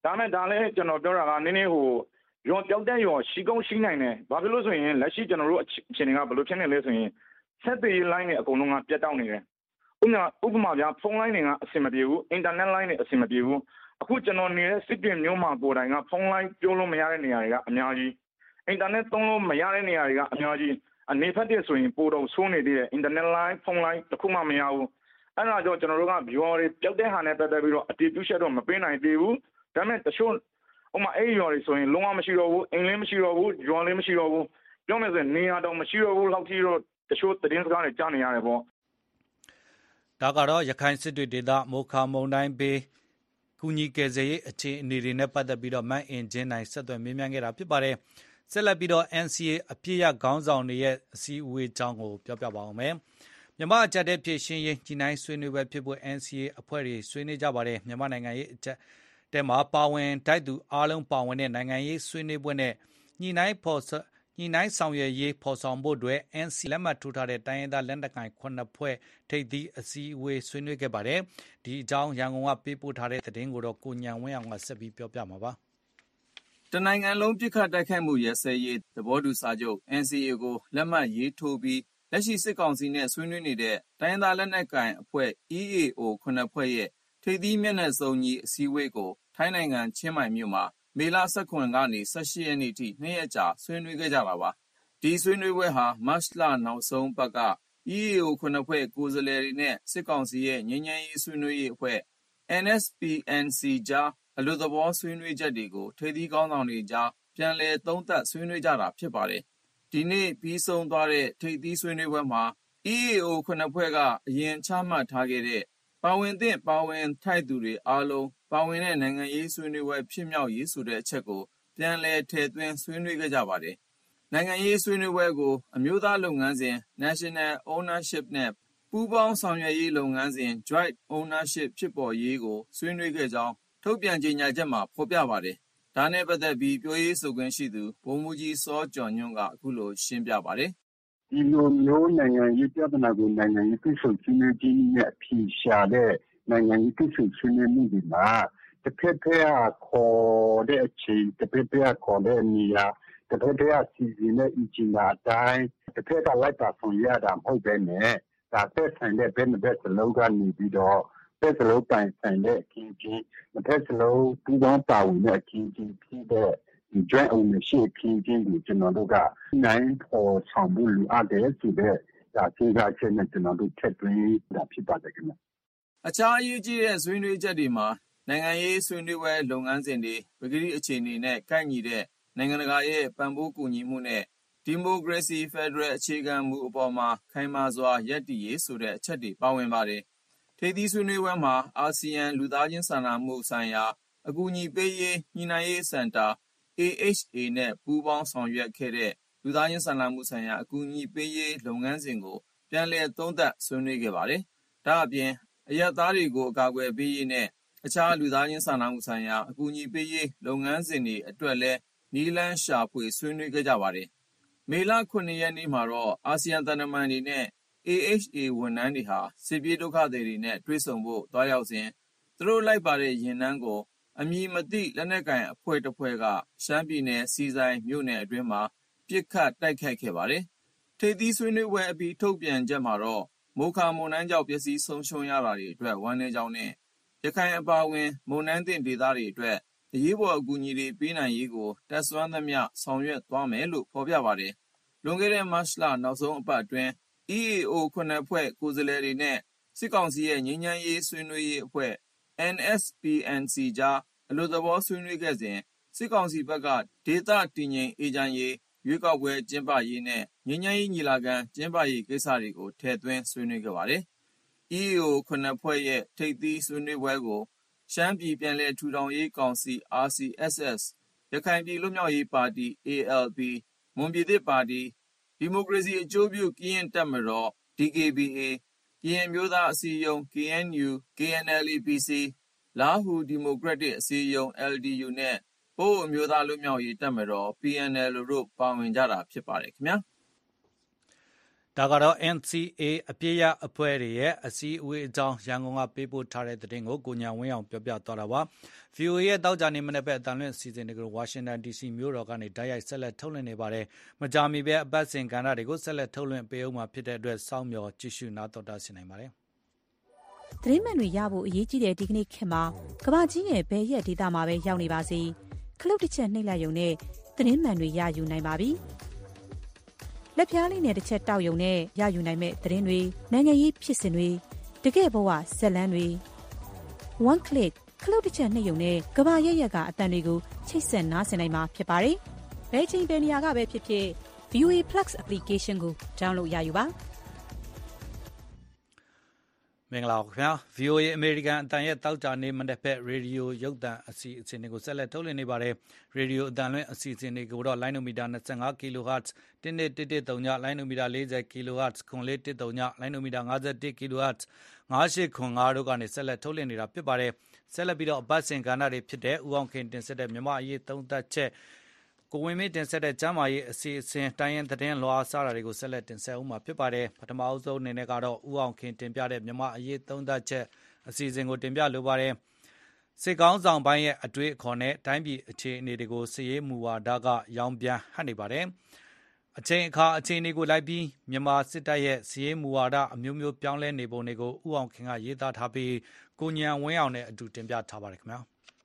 ဒါမဲ့ဒါလည်းကျွန်တော်ပြောတာကနည်းနည်းဟိုရောပြောက်တဲ့ရောရှိကောင်းရှိနိုင်တယ်ဘာဖြစ်လို့ဆိုရင်လက်ရှိကျွန်တော်တို့အခြေအနေကဘယ်လိုဖြစ်နေလဲဆိုရင်ဆက်သွယ်ရေး line တွေအကုန်လုံးကပြတ်တောက်နေတယ်ဥပမာဥပမာပြဖုန်း line တွေကအဆင်မပြေဘူး internet line တွေအဆင်မပြေဘူးအခုကျွန်တော်နေတဲ့စစ်တွေမျိုးမှာကိုယ်တိုင်ကဖုန်း line ပြောလို့မရတဲ့နေရာတွေကအများကြီး internet သုံးလို့မရတဲ့နေရာတွေကအများကြီးအနေဖက်တဲ့ဆိုရင်ပိုတော့ဆိုးနေသေးတယ် internet line ဖုန်း line တခုမှမရဘူးအဲ့ဒါကြောင့်ကျွန်တော်တို့က viewer တွေပြောက်တဲ့ဟာနဲ့ပတ်သက်ပြီးတော့အတည်ပြုချက်တော့မပေးနိုင်သေးဘူးဒါပေမဲ့တချို့ဥပမာအဲ့ရော်တွေဆိုရင်လုံးဝမရှိတော့ဘူးအင်္ဂလိပ်မရှိတော့ဘူးဂျွန်လေးမရှိတော့ဘူးပြောမယ်ဆိုရင်နေရာတော့မရှိတော့ဘူးလောက်ကြီးတော့တချို့သတင်းစကားတွေကြားနေရတယ်ပေါ့ဒါကတော့ရခိုင်စစ်တွေဒေသမိုခါမုန်တိုင်းဘေးကူညီကယ်ဆယ်ရေးအခြေအနေတွေနဲ့ပတ်သက်ပြီးတော့မန်အင်ဂျင်နိုင်ဆက်သွယ်မေးမြန်းခဲ့တာဖြစ်ပါတယ်ဆက်လက်ပြီးတော့ အန် စီ အေ အပြည့်ရခေါင်းဆောင်တွေရဲ့အစည်းအဝေးအကြောင်းကိုပြောပြပါအောင်မယ်မြန်မာအကြက်တဲ့ဖြည့်ရှင်းရေးကြီးနိုင်ဆွေးနွေးပွဲဖြစ်ဖို့ အန် စီ အေ အဖွဲ့တွေဆွေးနွေးကြပါတယ်မြန်မာနိုင်ငံရေးအကြက်တဲမှာပါဝင်တိုက်သူအားလုံးပါဝင်တဲ့နိုင်ငံရေးဆွေးနွေးပွဲနဲ့ညီနိုင်ဖို့ညီနိုင်ဆောင်ရွက်ရေးဖော်ဆောင်ဖို့အတွက် အန် စီ လက်မှတ်ထိုးထားတဲ့တိုင်းရင်းသားလက်နက်ကိုင်ခုနှစ်ဖွဲ့ထိပ်သီးအစည်းအဝေးဆွေးနွေးခဲ့ပါတယ်ဒီအကြောင်းရန်ကုန်ကပေးပို့ထားတဲ့သတင်းကိုတော့ကိုညံဝင်းအောင်ကဆက်ပြီးပြောပြမှာပါတနိုင်ငံလုံးပြစ်ခတ်တိုက်ခိုက်မှုရဲစဲရေးသဘောတူစာချုပ် အန် စီ အေ ကိုလက်မှတ်ရေးထိုးပြီးလက်ရှိစစ်ကောင်စီနဲ့ဆွေးနွေးနေတဲ့တိုင်းရင်းသားလက်နက်ကိုင်အဖွဲ့ အီး အေ အို ခုနှစ်ဖွဲ့ရဲ့ထိပ်သီးမျက်နှာစုံညီအစည်းအဝေးကိုထိုင်းနိုင်ငံချင်းမိုင်မြို့မှာမေလ ၁၇ ကနေ ၁၈ ရက်နေ့ထိနှစ်ရက်ကြာဆွေးနွေးခဲ့ကြတာပါဒီဆွေးနွေးပွဲဟာမတ်လနောက်ဆုံးပတ်က အီး အေ အို ခုနှစ်ဖွဲ့ကိုယ်စားလှယ်တွေနဲ့စစ်ကောင်စီရဲ့ငြိမ်းချမ်းရေးဆွေးနွေးရေးအဖွဲ့ အန် အက်စ် ပီ အန် စီ ကြားအလွတ်သဘောဆွေးနွေးချက်တွေကိုထိပ်သီးခေါင်းဆောင်တွေကြားပြန်လည်သုံးသပ်ဆွေးနွေးကြတာဖြစ်ပါတယ်ဒီနေ့ပြီးဆုံးသွားတဲ့ထိပ်သီးဆွေးနွေးပွဲမှာ အီး အေ အို ခုနှစ်ဖွဲ့ကအရင်ချမှတ်ထားခဲ့တဲ့ပါဝင်သင့်ပါဝင်ထိုက်သူတွေအားလုံးပါဝင်တဲ့နိုင်ငံရေးဆွေးနွေးပွဲဖြစ်မြောက်ရေးဆိုတဲ့အချက်ကိုပြန်လည်ထည့်သွင်းဆွေးနွေးခဲ့ကြပါတယ်နိုင်ငံရေးဆွေးနွေးပွဲကိုအမျိုးသားလုပ်ငန်းစဉ် National Ownership နဲ့ပူးပေါင်းဆောင်ရွက်ရေးလုပ်ငန်းစဉ် Joint Ownership ဖြစ်ပေါ်ရေးကိုဆွေးနွေးခဲ့ကြောင်းထုတ်ပြန်ကြေညာချက်မှာဖော်ပြပါတယ်ဒါနဲ့ပတ်သက်ပြီးပြောရေးဆိုခွင့်ရှိသူဗိုလ်မှူးကြီးစောကျော်ညွန့်ကအခုလိုရှင်းပြပါတယ်ဒီလိုမျိုးနိုင်ငံရေးပြဿနာကိုနိုင်ငံရေးကိစ္စဆွေးနွေးခြင်းနဲ့အဖြေရှာတဲ့နိုင်ငံရေးကိစ္စဆွေးနွေးမှုတွေမှာတစ်ဖက်ဖက်ကခေါ်တဲ့အချိန်တစ်ဖက်ဖက်ကခေါ်တဲ့နေရာတစ်ဖက်ဖက်ကစီစဉ်တဲ့အင်ဂျင်နာအတိုင်းတစ်ဖက်ကလိုက်ပါဆောင်ရတာမဟုတ်ဘဲနဲ့ဒါသက်ဆိုင်တဲ့ဘက်နှစ်ဘက်စလုံးကနေပြီးတော့ဘက်စလုံးတိုင်ဆိုင်တဲ့အခင်းချင်းတစ်ဖက်စလုံးပူးပေါင်းပါဝင်တဲ့အခင်းချင်းဖြစ်တဲ့ဒီ joint ownership အခင်းချင်းကိုကျွန်တော်တို့ကနိုင်ဖို့ဆောင်မှုလိုအပ်တယ်ဆိုတဲ့ဒါစဉ်းစားချက်နဲ့ကျွန်တော်တို့ထပ်သွင်းတာဖြစ်ပါတယ်ခင်ဗျအခြားအရေးကြီးတဲ့ဆွေးနွေးချက်တွေမှာနိုင်ငံရေးဆွေးနွေးပွဲလုပ်ငန်းစဉ်တွေပကတိအခြေအနေနဲ့ကိုက်ညီတဲ့နိုင်ငံတကာရဲ့ပံ့ပိုးကူညီမှုနဲ့ဒီမိုကရေစီဖက်ဒရယ်အခြေခံမူအပေါ်မှာခိုင်မာစွာရပ်တည်ရေးဆိုတဲ့အချက်တွေပါဝင်ပါတယ်ထိပ်သီးဆွေးနွေးပွဲမှာအာဆီယံလူသားချင်းစာနာမှုဆိုင်ရာအကူအညီပေးရေးညှိနှိုင်းရေးစင်တာ အေး အိချ် အေ နဲ့ပူးပေါင်းဆောင်ရွက်ခဲ့တဲ့လူသားချင်းစာနာမှုဆိုင်ရာအကူအညီပေးရေးလုပ်ငန်းစဉ်ကိုပြန်လည်သုံးသပ်ဆွေးနွေးခဲ့ပါတယ်ဒါအပြင်အရပ်သားတွေကိုအကာအကွယ်ပေးရေးနဲ့အခြားလူသားချင်းစာနာမှုဆိုင်ရာအကူအညီပေးရေးလုပ်ငန်းစဉ်တွေအတွက်လည်းနည်းလမ်းရှာဖွေဆွေးနွေးခဲ့ကြပါတယ်မေလ ခုနှစ် ရက်နေ့မှာတော့အာဆီယံသံတမန်တွေနဲ့ အေး အိချ် အေ ဝန်ထမ်းတွေဟာစစ်ပြေးဒုက္ခသည်တွေနဲ့တွေ့ဆုံဖို့တွားရောက်စဉ်သူတို့လိုက်ပါတဲ့ယာဉ်တန်းကိုအမည်မသိလက်နက်ကိုင်အဖွဲ့တစ်ဖွဲ့ကရှမ်းပြည်နယ်စီဆိုင်မြို့နယ်အတွင်းမှာပစ်ခတ်တိုက်ခိုက်ခဲ့ပါတယ်ထိပ်သီးဆွေးနွေးပွဲအပြီးထုတ်ပြန်ချက်မှာတော့မိုခါမုန်တိုင်းကြောင့်ပျက်စီးဆုံးရှုံးရတာတွေအတွက်ဝမ်းနည်းကြောင်းနဲ့ရခိုင်အပါအဝင်မုန်တိုင်းသင့်ဒေသတွေအတွက်အရေးပေါ်အကူအညီတွေပေးနိုင်ရေးကိုတက်ဆွမ်းသမျှဆောင်ရွက်သွားမယ်လို့ဖော်ပြပါတယ်။လွန်ခဲ့တဲ့မတ်လနောက်ဆုံးအပတ်အတွင်း အီး အေ အို ခုနှစ်ဖွဲ့ကိုယ်စားလှယ်တွေနဲ့စစ်ကောင်စီရဲ့ငြိမ်းချမ်းရေးဆွေးနွေးရေးအဖွဲ့ အန် အက်စ် ပီ အန် စီ ကြားအလွတ်သဘောဆွေးနွေးခဲ့စဉ်စစ်ကောင်စီဘက်ကဒေသတည်ငြိမ်အေးချမ်းရေးရွေးကောက်ပွဲကျင်းပရေးနဲ့ငြိမ်းချမ်းရေးညီလာခံကျင်းပရေးကိစ္စတွေကိုထည့်သွင်းဆွေးနွေးခဲ့ပါတယ်။ အီး အေ အို ခုနှစ်ဖွဲ့ရဲ့ထိပ်သီးဆွေးနွေးပွဲကိုရှမ်းပြည်ပြန်လည်ထူထောင်ရေးကောင်စီ အာရ် စီ အက်စ် အက်စ် ရခိုင်ပြည်လွတ်မြောက်ရေးပါတီ အေ အယ် ပီ မွန်ပြည်သစ်ပါတီဒီမိုကရေစီအကျိုးပြုကရင်တပ်မတော် ဒီ ကေ ဘီ အေ ကရင်အမျိုးသားအစည်းအရုံး ကေ အန် ယူ ကေ အန် အယ်လ် အေ ပီ စီ လားဟူဒီမိုကရက်တစ်အစည်းအရုံး အယ် ဒီ ယူ နဲ့ပအိုဝ်းအမျိုးသားလွတ်မြောက်ရေးတပ်မတော် ပီ အန် အယ်လ် တို့ပါဝင်ကြတာဖြစ်ပါတယ်ခင်ဗျာဒဒါကတော့ N C A အပြည့်ရအဖွဲ့တွေရဲ့အစည်းအဝေးအကြောင်းရန်ကုန်ကပေးပို့ထားတဲ့သတင်းကိုကိုညာဝင်းအောင်ပြောပြသွားတာပါ။ V O A ရဲ့တောက်ကြနေမနေ့ပဲအတန်လွင့်အစီအစဉ်တွေကိုဝါရှင်တန် D C မြို့တော်ကနေတိုက်ရိုက်ဆက်လက်ထုတ်လွှင့်နေပါတယ်။မကြာမီပဲအပတ်စဉ်ကဏ္ဍတွေကိုဆက်လက်ထုတ်လွှင့်ပေးအောင်မှာဖြစ်တဲ့အတွက်စောင့်မျှော်ကြည့်ရှုနားတော်တာဆင်နိုင်ပါတယ်။သတင်းမှန်တွေရဖို့အရေးကြီးတဲ့ဒီကနေ့ခေတ်မှာကမ္ဘာကြီးရဲ့ဘယ်ရက်ဒေသမှာပဲရောက်နေပါစေခလုတ်တစ်ချက်နှိပ်လိုက်ရုံနဲ့သတင်းမှန်တွေရယူနိုင်ပါပြီ။လက်ပြားလေးနဲ့တစ်ချက်တောက်ယုံနဲ့ရယူနိုင်မဲ့သတင်းတွေနိုင်ငံရေးဖြစ်စဉ်တွေတကယ့်ဘဝဇက်လန်းတွေ one click ခလုတ်တစ်ချက်နှိပ်ယုံနဲ့ကဘာရက်ရက်ကအတန်တွေကိုချိတ်ဆက်နားဆင်နိုင်မှာဖြစ်ပါတယ်။ဘယ်ချိန်ဘယ်နေရာကပဲဖြစ်ဖြစ် V O A Plus application ကို download ရယူပါမင်္ဂလာပါခင်ဗျာ V O A အမေရိကန်အတန်ရဲ့တောက်ကြနေမနေ့ဖက်ရေဒီယိုရုပ်သံအစီအစဉ်တွေကိုဆက်လက်ထုတ်လွှင့်နေပါတယ်ရေဒီယိုအတန်လွှင့်အစီအစဉ်တွေကိုတော့လိုင်းနိုမီတာtwenty-fiveကီလိုဟတ်ဇ် one one one threeညလိုင်းနိုမီတာfortyကီလိုဟတ်ဇ် nine one one threeညလိုင်းနိုမီတာfifty-oneကီလိုဟတ်ဇ် five eight fiveတို့ကနေဆက်လက်ထုတ်လွှင့်နေတာဖြစ်ပါတယ်ဆက်လက်ပြီးတော့အပတ်စဉ်ကဏ္ဍတွေဖြစ်တဲ့ဥအောင်ခင်တင်ဆက်တဲ့မြန်မာအရေးသုံးသပ်ချက်ကိုဝင်းမင်းတင်ဆက်တဲ့ကျမ်းမာရေးအစီအစဉ်တိုင်းရင်သတင်းလွှာစတာတွေကိုဆက်လက်တင်ဆက်ဦးမှာဖြစ်ပါတယ်ပထမအဆုံးအနေနဲ့ကတော့ဥအောင်ခင်တင်ပြတဲ့မြန်မာအရေးသုံးသပ်ချက်အစီအစဉ်ကိုတင်ပြလိုပါတယ်စစ်ကောင်းဆောင်ပိုင်းရဲ့အတွေ့အခေါ်နဲ့တိုင်းပြည်အခြေအနေတွေကိုစည်ရေးမူဝါဒကရောင်ပြန်ဟပ်နေပါတယ်အချိန်အခါအခြေအနေကိုလိုက်ပြီးမြန်မာစစ်တပ်ရဲ့စည်ရေးမူဝါဒအမျိုးမျိုးပြောင်းလဲနေပုံတွေကိုဥအောင်ခင်ကရေးသားထားပြီးကိုညံဝင်းအောင်နဲ့အတူတင်ပြထားပါတယ်ခင်ဗျာ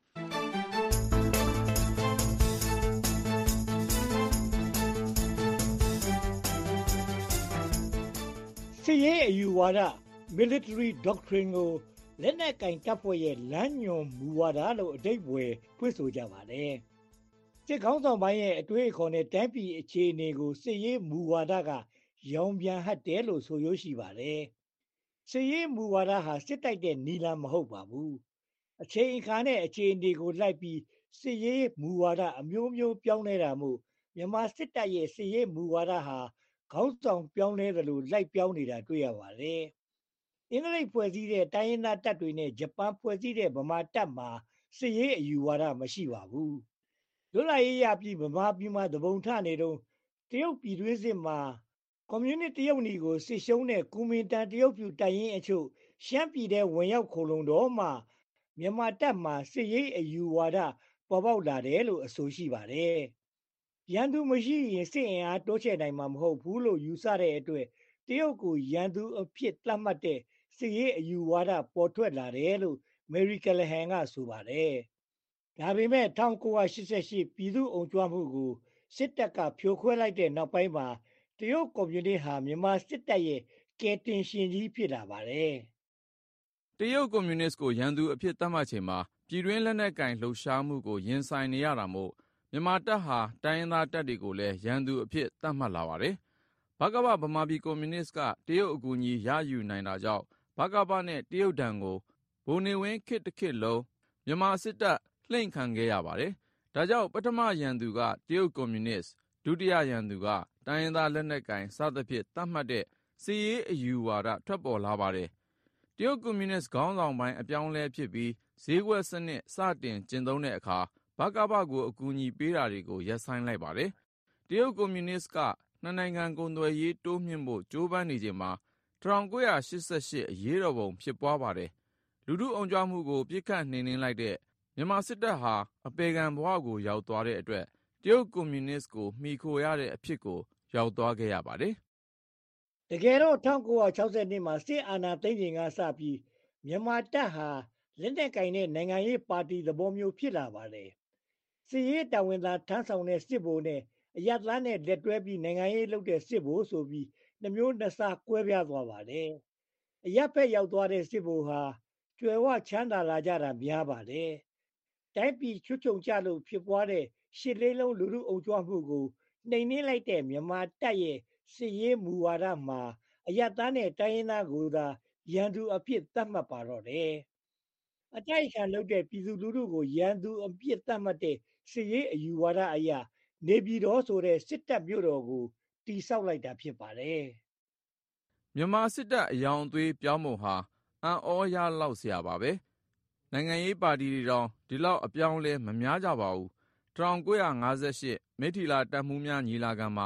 စစ်ရေးအယူဝါဒ military doctrine ကိုလက်နက်ကင်တပ်ဖွဲ့ရဲ့လမ်းညွှန်မူဝါဒလို့အဓိပ္ပာယ်ဖွင့်ဆိုကြပါတယ်။စစ်ကောင်းဆောင်ပိုင်းရဲ့အတွေ့အခေါ်နဲ့တိုင်းပြည်အခြေအနေကိုစစ်ရေးမူဝါဒကရောင်ပြန်ဟပ်တယ်လို့ဆိုရရှိပါတယ်။စစ်ရေးမူဝါဒဟာစစ်တိုက်တဲ့နီလန်မဟုတ်ပါဘူး။အချိန်အခါနဲ့အခြေအနေကိုလိုက်ပြီးစစ်ရေးမူဝါဒအမျိုးမျိုးပြောင်းလဲတာမို့မြန်မာစစ်တပ်ရဲ့စစ်ရေးမူဝါဒဟာခေါင်းဆောင်ပြောင်းလဲတယ်လို့လိုက်ပြောင်းနေတာတွေ့ရပါတယ်။အင်္ဂလိပ်ဖွဲ့စည်းတဲ့တိုင်းရင်းသားတပ်တွေနဲ့ဂျပန်ဖွဲ့စည်းတဲ့ဗမာတပ်မှာစစ်ရေးအယူဝါဒမရှိပါဘူး။လွတ်လပ်ရေးရပြီးဗမာပြည်မှာတပုံထနေတော့တရုတ်ပြည်တွင်းစစ်မှာကွန်မြူနစ်တရုတ်နီကိုစစ်ရှုံးတဲ့ကူမင်တန်တရုတ်ပြူတိုင်ရင်အချို့ရှမ်းပြည်တဲ့ဝင်ရောက်ခိုလုံတော့မှမြန်မာတပ်မှာစစ်ရေးအယူဝါဒပေါ်ပေါက်လာတယ်လို့အဆိုရှိပါတယ်။ရန်သူမရှိရင်စစ်အင်အားတိုးချဲ့နိုင်မှာမဟုတ်ဘူးလို့ယူဆတဲ့အတွက်တရုတ်ကိုရန်သူအဖြစ်သတ်မှတ်တဲ့စစ်ရေးအယူဝါဒပေါ်ထွက်လာတယ်လို့မေရီကလဟန်ကဆိုပါတယ်။ဒါပေမဲ့nineteen eighty-eightပြည်သူ့အုံကြွမှုကိုစစ်တပ်ကဖြိုခွဲလိုက်တဲ့နောက်ပိုင်းမှာတရုတ်ကွန်မြူနစ်ဟာမြန်မာစစ်တပ်ရဲ့ကယ်တင်ရှင်ကြီးဖြစ်လာပါတယ်။တရုတ်ကွန်မြူနစ်ကိုရန်သူအဖြစ်သတ်မှတ်ချိန်မှာပြည်တွင်းလက်နက်ကင်လှုပ်ရှားမှုကိုရင်ဆိုင်နေရတာမို့မြန်မာတပ်ဟာတိုင်းရင်းသားတပ်တွေကိုလည်းရန်သူအဖြစ်သတ်မှတ်လာပါတယ်။ဗကပဗမာပြည်ကွန်မြူနစ်ကတရုတ်အကူအညီရယူနိုင်တာကြောင့်ဗကပနဲ့တရုတ်ဒဏ်ကိုဗိုလ်နေဝင်းခေတ်တစ်ခေတ်လုံးမြန်မာစစ်တပ်လှိမ့်ခံခဲ့ရပါတယ်။ဒါကြောင့်ပထမရန်သူကတရုတ်ကွန်မြူနစ်ဒုတိယရန်သူကတိုင်းရင်းသားလက်နက်ကင်စသဖြင့်သတ်မှတ်တဲ့စစ်ရေးအယူဝါဒထွက်ပေါ်လာပါတယ်။တရုတ်ကွန်မြူနစ်ခေါင်းဆောင်ပိုင်းအပြောင်းလဲဖြစ်ပြီးဈေးကွက်စနစ်စတင်ကျင့်သုံးတဲ့အခါဗကပကိုအကူအညီပေးတာတွေကိုရပ်ဆိုင်းလိုက်ပါတယ်။တရုတ်ကွန်မြူနစ်ကနှစ်နိုင်ငံကုန်သွယ်ရေးတိုးမြှင့်ဖို့ကြိုးပမ်းနေချိန်မှာnineteen eighty-eightအရေးတော်ပုံဖြစ်ပွားပါတယ်။လူထုအုံကြွမှုကိုပြစ်ခတ်နှိမ်နင်းလိုက်တဲ့မြန်မာစစ်တပ်ဟာအပေခံဘဝကိုရောက်သွားတဲ့အတွက်တရုတ်ကွန်မြူနစ်ကိုမှီခိုရတဲ့အဖြစ်ကိုရောက်သွားခဲ့ရပါတယ်။တကယ်တော့nineteen sixty-twoမှာစစ်အာဏာသိမ်းချိန်ကစပြီးမြန်မာတပ်ဟာလက်နက်ကင်တဲ့နိုင်ငံရေးပါတီသဘောမျိုးဖြစ်လာပါတယ်။စစ်ရေးတာဝန်သာထမ်းဆောင်တဲ့စစ်ဗိုလ်နဲ့အရပ်သားနဲ့လက်တွဲပြီးနိုင်ငံရေးလုပ်တဲ့စစ်ဗိုလ်ဆိုပြီးနှမျိုးနှစ်စားကွဲပြားသွားပါတယ်။အရပ်ဖက်ရောက်သွားတဲ့စစ်ဗိုလ်ဟာကြွယ်ဝချမ်းသာလာကြတာများပါတယ်။တိုင်းပြည်ချွတ်ချုံကျလို့ဖြစ်ပွားတဲ့ရှစ်လေးလုံးလူထုအုံကြွမှုကိုနှိမ်နင်းလိုက်တဲ့မြန်မာတပ်ရဲ့စစ်ရေးမူဝါဒမှာအရပ်သားနဲ့တိုင်းရင်းသားကိုသာရန်သူအဖြစ်သတ်မှတ်ပါတော့တယ်။အတိုက်အခံလုပ်တဲ့ပြည်သူလူထုကိုရန်သူအဖြစ်သတ်မှတ်တဲ့စစ်ရေးအယူဝါဒအရနေပြည်တော်ဆိုတဲ့စစ်တပ်မြို့တော်ကိုတည်ဆောက်လိုက်တာဖြစ်ပါတယ်။မြန်မာစစ်တပ်အယောင်သွေးပြောင်းပုံဟာအံ့ဩရလောက်စရာပါပဲ။နိုင်ငံရေးပါတီတွေတောင်ဒီလောက်အပြောင်းလဲမများကြပါဘူး။nineteen eighty-eightမိထ္ထီလာတပ်မှူးများညီလာခံမှာ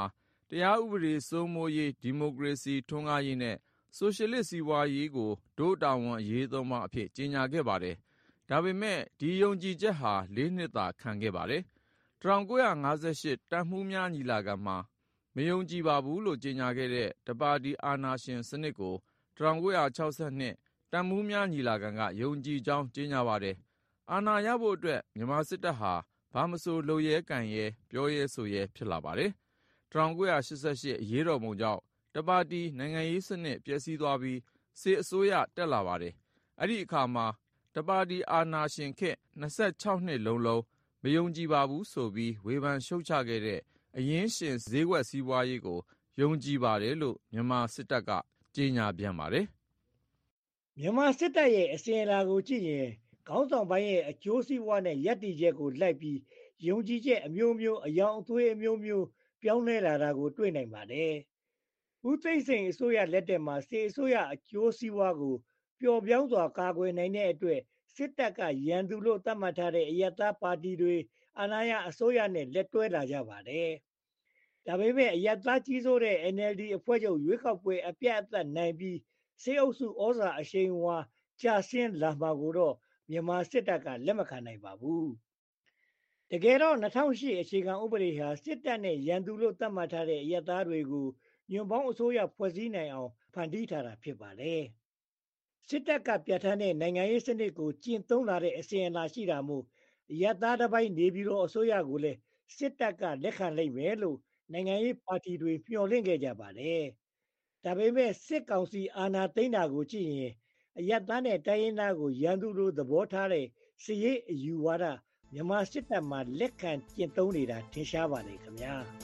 တရားဥပဒေစိုးမိုးရေးဒီမိုကရေစီထွန်းကားရေးနဲ့ဆိုရှယ်လစ်စီးပွားရေးကိုဒို့တာဝန်အရေးသုံးပါအဖြစ်ကြေညာခဲ့ပါတယ်။ဒါပေမဲ့ဒီယုံကြည်ချက်ဟာလေးနှစ်သာခံခဲ့ပါတယ်။၁၉၅၈တန်မှုများညီလာခံမှာမယုံကြည်ပါဘူးလို့ကြေညာခဲ့တဲ့တပါတီအာဏာရှင်စနစ်ကို၁၉၆၂တန်မှုများညီလာခံကယုံကြည်ကြောင်းကြေညာပါတယ်။အာဏာရဖို့အတွက်မြန်မာစစ်တပ်ဟာဘာမဆိုလုပ်ရဲကံရဲပြောရဲဆိုရဲဖြစ်လာပါတယ်။၁၉၈၈အရေးတော်ပုံကြောင့်တပါတီနိုင်ငံရေးစနစ်ပျက်စီးသွားပြီးစစ်အစိုးရတက်လာပါတယ်။အဲ့ဒီအခါမှာတပါတီအာဏာရှင်ခေတ်၂၆နှစ်လုံးလုံးမယုံကြည်ပါဘူးဆိုပြီးဝေဖန်ရှုတ်ချခဲ့တဲ့အရင်းရှင်ဈေးကွက်စီးပွားရေးကိုယုံကြည်ပါတယ်လို့မြန်မာစစ်တပ်ကကြေညာပြန်ပါတယ်။မြန်မာစစ်တပ်ရဲ့အစဉ်အလာကိုကြည့်ရင်ခေါင်းဆောင်ပိုင်းရဲ့အကျိုးစီးပွားနဲ့ယက်တီချက်ကိုလိုက်ပြီးယုံကြည်ချက်အမျိုးမျိုးအယောင်အသွေးအမျိုးမျိုးပြောင်းလဲလာတာကိုတွေ့နိုင်ပါတယ်။ဦးသိန်းစိန်အစိုးရလက်ထက်မှာစစ်အစိုးရအကျိုးစီးပွားကိုပျော်ပြောင်းစွာကာကွယ်နိုင်တဲ့အတွက်စစ်တပ်ကရန်သူလို့သတ်မှတ်ထားတဲ့အယက်သားပါတီတွေအာဏာရအစိုးရနဲ့လက်တွဲလာကြပါတယ်။ဒါပေမဲ့အယက်သားကြီးစိုးတဲ့ N L D အဖွဲ့ချုပ်ရွေးကောက်ပွဲအပြတ်အသတ်နိုင်ပြီးစစ်အုပ်စုဩဇာအရှိန်အဝါကျဆင်းလာမှာကိုတော့မြန်မာစစ်တပ်ကလက်မခံနိုင်ပါဘူး။တကယ်တော့၂၀၀၈အခြေခံဥပဒေဟာစစ်တပ်နဲ့ရန်သူလို့သတ်မှတ်ထားတဲ့အယက်သားတွေကိုညွန့်ပေါင်းအစိုးရဖွဲ့စည်းနိုင်အောင်ဖန်တီးထားတာဖြစ်ပါတယ်။စစ်တပ်ကပြဋ္ဌာန်းတဲ့နိုင်ငံရေးစနစ်ကိုကျင့်သုံးလာတဲ့အစဉ်အလာရှိတာမို့အယက်သားတစ်ပိုင်းနေပြည်တော်အစိုးရကိုလည်းစစ်တပ်ကလက်ခံလိုက်မယ်လို့နိုင်ငံရေးပါတီတွေမျှော်လင့်ခဲ့ကြပါတယ်။ဒါပေမဲ့စစ်ကောင်စီအာဏာသိမ်းတာကိုကြည့်ရင်အယက်သားနဲ့တိုင်းရင်းသားကိုရန်သူလိုသဘောထားတဲ့စစ်ရေးအယူဝါဒမြန်မာစစ်တပ်မှာလက်ခံကျင့်သုံးနေတာထင်ရှားပါတယ်ခင်ဗျာ။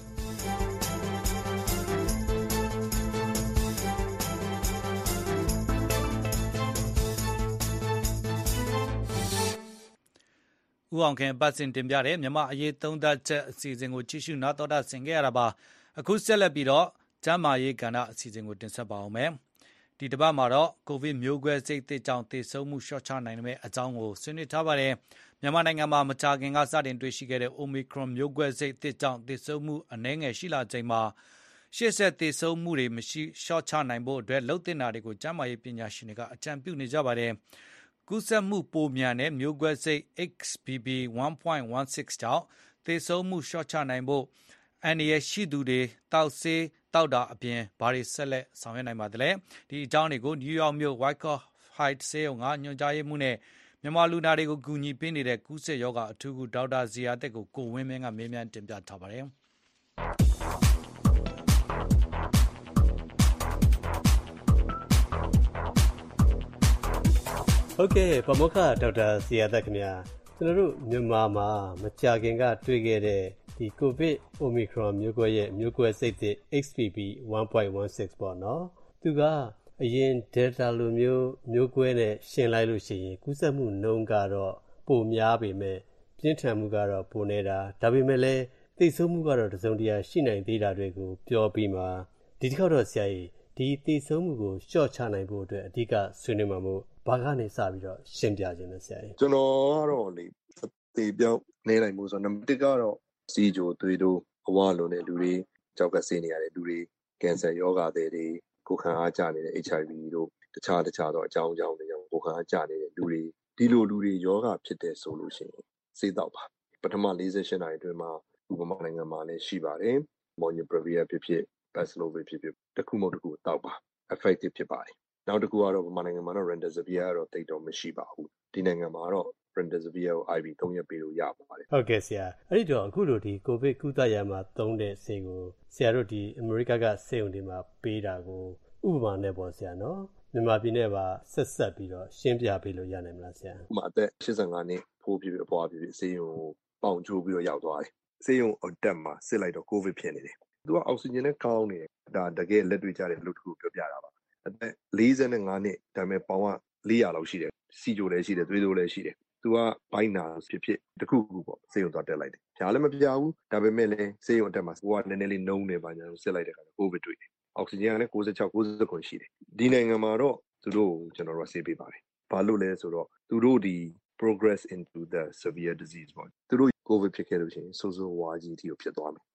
ဦးအောင်ခင်ပတ်စင်တင်ပြတဲ့မြန်မာအရေးသုံးသပ်ချက်အစီအစဉ်ကိုကြည့်ရှုနားတော်တာဆင်ခဲ့ရတာပါအခုဆက်လက်ပြီးတော့ကျမ်းမာရေးကဏ္ဍအစီအစဉ်ကိုတင်ဆက်ပါအောင်မယ်ဒီတစ်ပတ်မှာတော့ကိုဗစ်မျိုးကွဲစိတ်သစ်ကြောင့်သေဆုံးမှုလျှော့ချနိုင်တဲ့အကြောင်းကိုဆွေးနွေးထားပါတယ်မြန်မာနိုင်ငံမှာမကြာခင်ကစတင်တွေ့ရှိခဲ့တဲ့ Omicron မျိုးကွဲစိတ်သစ်ကြောင့်သေဆုံးမှုအနည်းငယ်ရှိလာချိန်မှာရှေ့ဆက်သေဆုံးမှုတွေမရှိလျှော့ချနိုင်ဖို့အတွက်လှုပ်တင်တာတွေကိုကျန်းမာရေးပညာရှင်တွေကအကြံပြုနေကြပါတယ်ကူးစက်မှုပိုမြန်တဲ့မျိုးကွဲစိတ် X B B one point one six ကြောင့်သေဆုံးမှုလျှော့ချနိုင်ဖို့အန္တရာယ်ရှိသူတွေတောက်ဆေးတောက်တာအပြင်ဘာတွေဆက်လက်ဆောင်ရွက်နိုင်ပါသလဲဒီအကြောင်းတွေကိုနယူးယောက်မြို့ Wyckoff Heights ဆေးရုံကညွှန်ကြားရေးမှူးနဲ့မြန်မာလူနာတွေကိုကူညီပေးနေတဲ့ကူးစက်ရောဂါအထူးကုဒေါက်တာဇီယာတက်ကိုကိုဝင်းမင်းကမေးမြန်းတင်ပြထားပါတယ်ဟုတ်ကဲ့ပမောက္ခဒေါက်တာဇီယာတက်ခင်ဗျာကျွန်တော်တို့မြန်မာမှာမကြာခင်ကတွေ့ခဲ့တဲ့ဒီကိုဗစ် Omicron မျိုးကွဲရဲ့မျိုးကွဲစိတ်သစ် X B B one point one six ပေါ့နော်သူကအရင် Delta လိုမျိုးမျိုးကွဲနဲ့ရှင်းလိုက်လို့ရှိရင်ကူးစက်မှုနှုန်းကတော့ပိုများပေမဲ့ပြင်းထန်မှုကတော့ပိုနေတာဒါပေမဲ့လည်းသိဆုံးမှုကတော့တစုံတရာရှိနိုင်သေးတာတွေကိုပြောပြီးမှဒီတစ်ခေါက်တော့ဆရာကြီးဒီသိဆုံးမှုကိုရှော့ချနိုင်ဖို့အတွက်အဓိကဆွေးနွေးမှာမို့ဘာကနေစပြီးတော့ရှင်းပြခြင်းလဲဆရာကြီးကျွန်တော်ကတော့လေသေပြောင်းနေနိုင်မှုဆိုတော့နံပါတ်ကတော့စီဂျိုသွေးတိုးအဝလွန်တဲ့လူတွေကြောက်ကဆေးနေရတဲ့လူတွေကင်ဆာယောဂါတွေကိုခံအားကျနေတဲ့ H I V တို့တခြားတခြားသောအကြောင်းအကြောင်းတွေကြောင့်ကိုခံအားကျနေတဲ့လူတွေဒီလိုလူတွေယောဂါဖြစ်တဲ့ဆိုလို့ရှိရင်ဆေးတောက်ပါပထမ၄၈နာရီအတွင်းမှာဥပမာနိုင်ငံမှာလည်းရှိပါတယ် Molnupiravir ဖြစ်ဖြစ် Paxlovid ဖြစ်ဖြစ်တစ်ခုမဟုတ်တစ်ခုတောက်ပါ effective ဖြစ်ပါတယ်နောက်တစ်ခုကတော့ဗမာနိုင်ငံမှာတော့ Remdesivir ကတော့တိတ်တော့မရှိပါဘူးဒီနိုင်ငံမှာတော့ Remdesivir ကို I V သုံးရက်ပေးလို့ရပါတယ်ဟုတ်ကဲ့ဆရာအဲ့ဒီတော့အခုလိုဒီကိုဗစ်ကုသရမှာသုံးတဲ့ဆေးကိုဆရာတို့ဒီအမေရိကကဆေးရုံတွေမှာပေးတာကိုဥပမာနဲ့ပေါ့ဆရာနော်မြန်မာပြည်နဲ့ပါဆက်ဆက်ပြီးတော့ရှင်းပြပေးလို့ရနိုင်မလားဆရာဥပမာအသက်၈၅နှစ်ဖိုးပြပြအဖွားပြပြဆေးရုံကိုပေါင်ချိုးပြီးတော့ရောက်သွားတယ်ဆေးရုံအတက်မှာစစ်လိုက်တော့ကိုဗစ်ဖြစ်နေတယ်သူကအောက်ဆီဂျင်နဲ့ကောင်းနေတယ်ဒါတကယ်လက်တွေ့ကြတဲ့လူတစ်ခုပြောပြတာပါအသက်၄၅နှစ်ဒါပေမဲ့ပေါင်က၄ရာလောက်ရှိတယ်စီဂျိုလည်းရှိတယ်သွေးတိုးလည်းရှိတယ်သူကဘိုင်းနာဖြစ်ဖြစ်တခုခုပေါ့ဆေးရုံသွားတက်လိုက်တယ်ဖြားလည်းမပြဘူးဒါပေမဲ့လည်းဆေးရုံအတက်မှာကိုကနည်းနည်းလေးနှုံးနေပါညာစစ်လိုက်တဲ့အခါကိုဗစ်တွေ့တယ်အောက်ဆီဂျင်ကလည်း၉၆ ၉၉ရှိတယ်ဒီနိုင်ငံမှာတော့သူတို့ကျွန်တော်တို့ဆေးပေးပါတယ်ဘာလို့လဲဆိုတော့သူတို့ဒီ progress into the severe disease ပေါ့သူတို့ COVID ဖြစ်ခဲ့လို့ရှိရင်ဆိုးဆိုးဝါးကြီးအထိကိုဖြစ်သွားမယ်